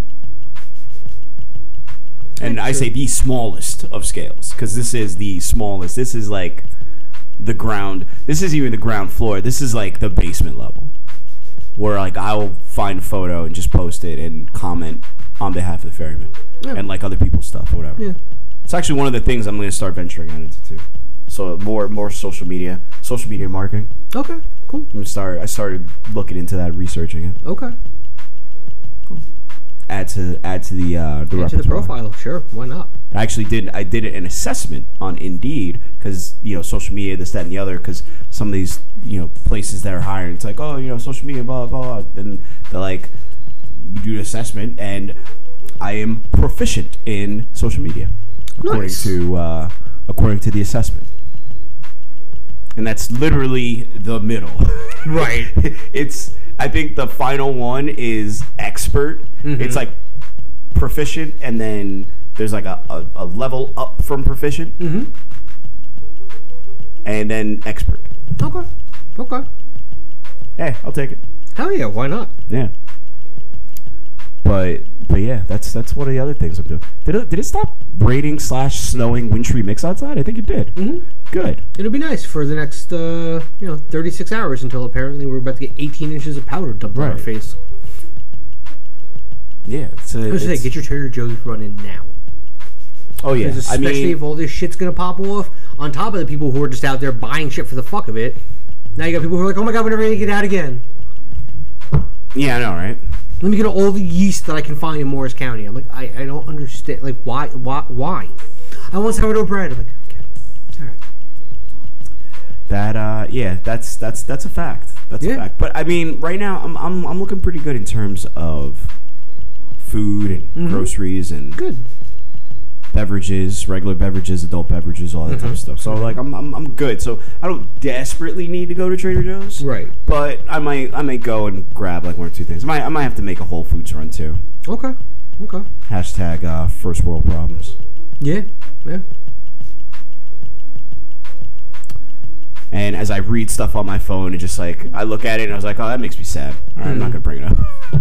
And I say the smallest of scales because this is the smallest. This is like the ground. This is even the ground floor. This is like the basement level, where like I'll find a photo and just post it and comment on behalf of the Ferryman Yeah. and like other people's stuff or whatever. Yeah. It's actually one of the things I'm going to start venturing out into too. So more more social media, social media marketing. okay, cool. I'm gonna start. I started looking into that, researching it. Okay. Add to add to the uh, the Into the repertoire. profile, sure. Why not? I actually did. I did an assessment on Indeed because you know social media, this, that, and the other. Because some of these you know places that are hiring, it's like, oh, you know, social media, blah blah. blah. Then they're like, you do an assessment, and I am proficient in social media, according Nice. to uh, according to the assessment. And that's literally the middle. Right. It's, I think the final one is expert. Mm-hmm. It's like proficient, and then there's like a, a, a level up from proficient. Mm-hmm. And then expert. Okay. Okay. Hey, I'll take it. Hell yeah, why not? Yeah. But but yeah, that's that's one of the other things I'm doing. Did it did it stop raining slash snowing wintry mix outside? I think it did. Mm-hmm. Good. It'll be nice for the next, uh, you know, thirty-six hours until apparently we're about to get eighteen inches of powder dumped on our Right. face. Yeah. It's a, I was gonna it's- say, get your Trader Joe's running now. oh yeah. Because I especially mean, if all this shit's gonna pop off, on top of the people who are just out there buying shit for the fuck of it, now you got people who are like, oh my god, we're never gonna get out again. yeah, I know, right? Let me get all the yeast that I can find in Morris County. I'm like, I, I don't understand. Like, why, why, why? I want sourdough bread. I'm like, okay, all right. That uh yeah, that's that's that's a fact. That's Yeah. a fact. But I mean, right now I'm I'm I'm looking pretty good in terms of food and Mm-hmm. groceries and Good. beverages, regular beverages, adult beverages, all that Mm-hmm. type of stuff. So like I'm, I'm I'm good. So I don't desperately need to go to Trader Joe's. Right. But I might I might go and grab like one or two things. I might I might have to make a Whole Foods run too. Okay. Okay. Hashtag uh, first world problems. Yeah. Yeah. And as I read stuff on my phone, it just like I look at it and I was like, oh, that makes me sad. All right, I'm not gonna bring it up.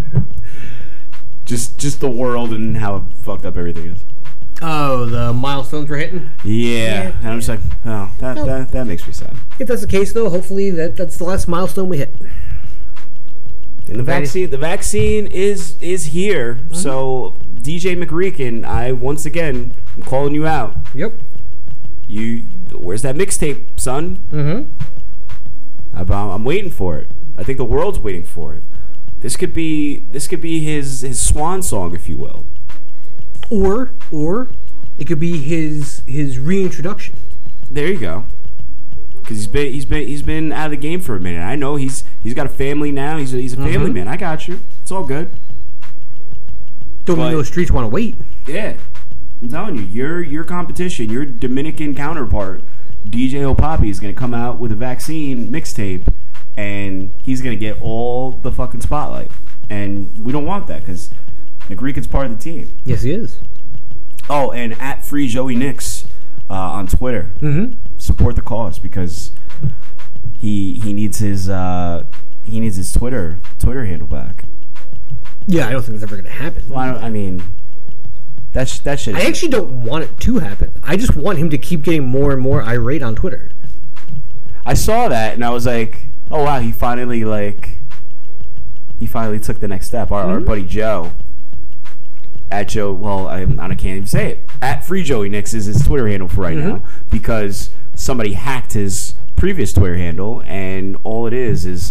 just just the world and how fucked up everything is. Oh, the milestones we're hitting. Yeah, Yeah. and I'm just like, oh, that, Well- that that makes me sad. If that's the case, though, hopefully that that's the last milestone we hit. And the Ready? vaccine, the vaccine is is here. Mm-hmm. So D J McReekin, I once again I'm calling you out. Yep. You, where's that mixtape, son? Mm-hmm. I'm, I'm waiting for it. I think the world's waiting for it. This could be this could be his his swan song, if you will. Or, or it could be his his reintroduction. There you go. Because he's been he's been he's been out of the game for a minute. I know he's he's got a family now. He's a, he's a family Mhm. man. I got you. It's all good. Don't But- mean those streets want to wait. Yeah, I'm telling you, your your competition, your Dominican counterpart, D J O'Poppy, is gonna come out with a vaccine mixtape, and he's gonna get all the fucking spotlight. And we don't want that because McReekin's part of the team. Yes, he is. Oh, and at Free Joey Nix uh, on Twitter. Mm-hmm. Support the cause because he he needs his uh, he needs his Twitter Twitter handle back. Yeah, I don't think that's ever going to happen. Well, I, don't, I mean, that sh- that shit. I actually don't want it to happen. I just want him to keep getting more and more irate on Twitter. I saw that and I was like, oh wow, he finally like he finally took the next step. Our, our Mhm. buddy Joe at Joe. Well, I, I can't even say it. At Free Joey Nix is his Twitter handle for right Mhm. now because somebody hacked his previous Twitter handle, and all it is is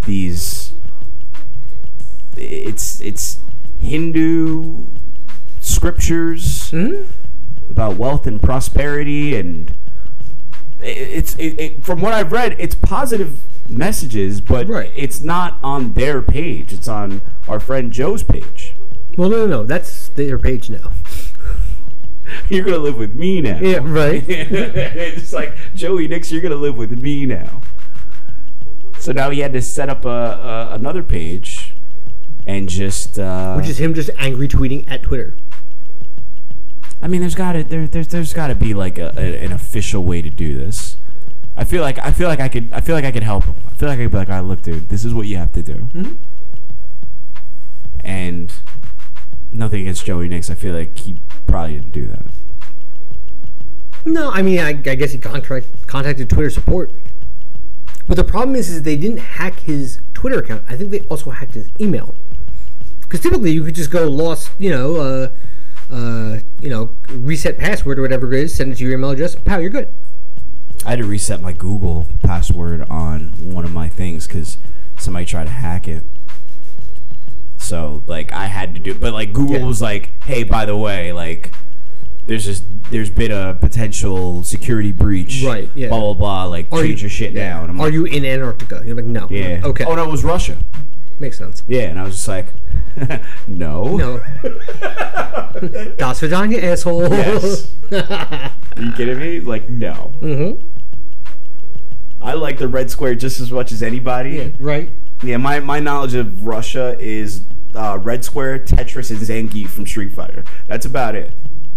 these. It's it's Hindu scriptures Hmm? about wealth and prosperity, and it, it's it, it, from what I've read, it's positive messages, but Right. it's not on their page. It's on our friend Joe's page. Well, no, no, no. That's their page now. You're gonna live with me now. Yeah, right. It's like, Joey Nix, you're gonna live with me now. So now he had to set up a, a another page and just uh, Which is him just angry tweeting at Twitter. I mean, there's got to there, there's there's got to be like a, a, an official way to do this. I feel like I feel like I could I feel like I could help him. I feel like I could be like, all right, look, dude, this is what you have to do. Mm-hmm. And nothing against Joey Nix. I feel like he probably didn't do that. No, I mean, I, I guess he contract, contacted Twitter support. But the problem is, is they didn't hack his Twitter account. I think they also hacked his email. Because typically you could just go lost, you know, uh, uh, you know, reset password or whatever it is, send it to your email address, pow, you're good. I had to reset my Google password on one of my things because somebody tried to hack it. So, like, I had to do, but like Google Yeah. was like, "Hey, by the way, like, there's just there's been a potential security breach, Right, yeah. Blah blah blah. Like, Are change you- your shit yeah. down." I'm Are like, you in Antarctica? You're like, no. Yeah. Okay. Oh no, it was Russia. Makes sense. Yeah, and I was just like, no. No. Das Vidania, asshole. Yes. Are you kidding me? Like, no. Mm-hmm. I like the Red Square just as much as anybody. Yeah, right. Yeah, my, my knowledge of Russia is uh, Red Square, Tetris, and Zangief from Street Fighter. That's about it.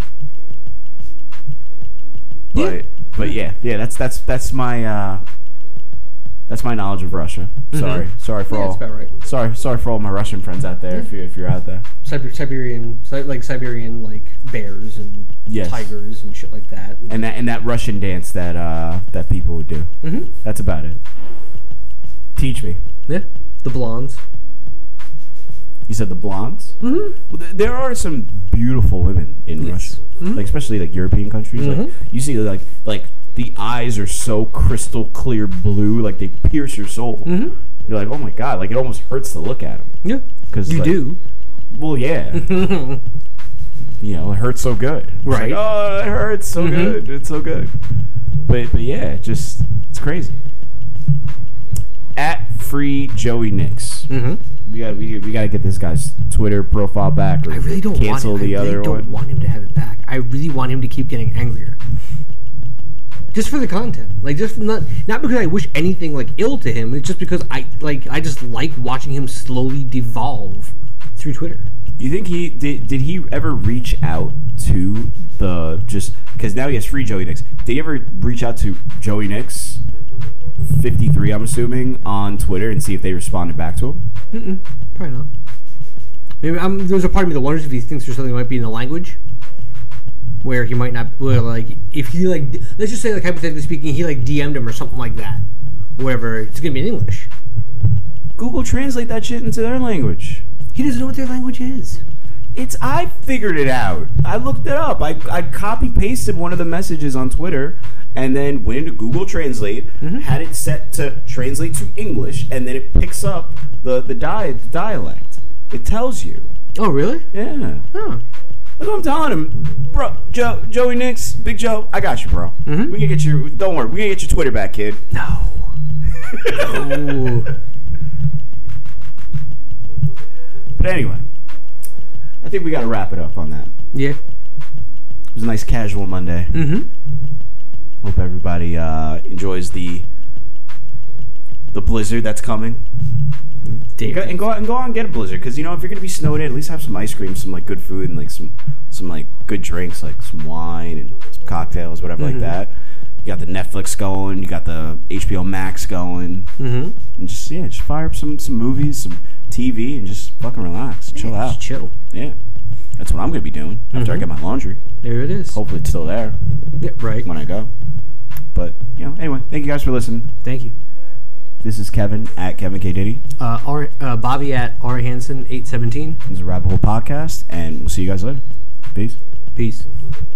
But Yeah. but yeah, yeah, that's that's that's my uh, that's my knowledge of Russia. Sorry, sorry for Yeah, all. that's about right. Sorry, sorry for all my Russian friends out there. If you if you're out there. Siber- Siberian, Si- like Siberian, like bears and Yes. tigers and shit like that. And that and that Russian dance that uh, that people would do. Mm-hmm. That's about it. Teach me. Yeah, the blondes. You said the blondes. Mm-hmm. Well, th- there are some beautiful women in Yes. Russia, Mhm. like especially like European countries. Like Mhm. you see, like like the eyes are so crystal clear blue, like they pierce your soul. Mm-hmm. You're like, oh my god, like it almost hurts to look at them. Yeah, 'Cause, you like, do. Well, yeah, you know, it hurts so good. It's Right. Like, oh, it hurts so Mhm. good. It's so good. But but yeah, just it's crazy. At Free Joey Nix. Mm-hmm. We got we, we got to get this guy's Twitter profile back, or I really don't cancel want. the I really other don't one. want him to have it back. I really want him to keep getting angrier. Just for the content, like just not not because I wish anything like ill to him. It's just because I like I just like watching him slowly devolve through Twitter. You think he did? Did he ever reach out to the just because now he has Free Joey Nix? Did he ever reach out to Joey Nix fifty-three? I'm assuming on Twitter and see if they responded back to him. Mm-mm, probably not. Maybe um, there's a part of me that wonders if he thinks there's something that might be in the language where he might not. Where like if he like d- let's just say like hypothetically speaking, he like D M'd him or something like that, or whatever. It's gonna be in English. Google translate that shit into their language. He doesn't know what their language is. It's I figured it out. I looked it up. I I copy pasted one of the messages on Twitter, and then went into Google Translate, Mm-hmm. had it set to translate to English, and then it picks up the the, di- the dialect. It tells you. Oh really? Yeah. Huh. Look what I'm telling him, bro. Joe, Joey Nix, Big Joe, I got you, bro. Mhm. We can get you. Don't worry, we can get your Twitter back, kid. No. No. But anyway, I think we got to wrap it up on that. Yeah. It was a nice casual Monday. Mm-hmm. Hope everybody uh, enjoys the the blizzard that's coming. Dave. Go, and go out and go out and get a blizzard, because you know if you're gonna be snowed in, at least have some ice cream, some like good food, and like some some like good drinks, like some wine and some cocktails, whatever like that. You got the Netflix going, you got the H B O Max going, Mm-hmm. and just yeah, just fire up some some movies, some T V, and just fucking relax, chill Yeah, out. just chill. Yeah, that's what I'm gonna be doing after I Mhm. get my laundry. There it is. Hopefully it's still there Yeah, right. when I go. But you know, anyway, thank you guys for listening. Thank you. This is Kevin at Kevin K Diddy. Uh, R, uh, Bobby at R Hansen eight seventeen. This is a Rabbit Hole Podcast, and we'll see you guys later. Peace. Peace.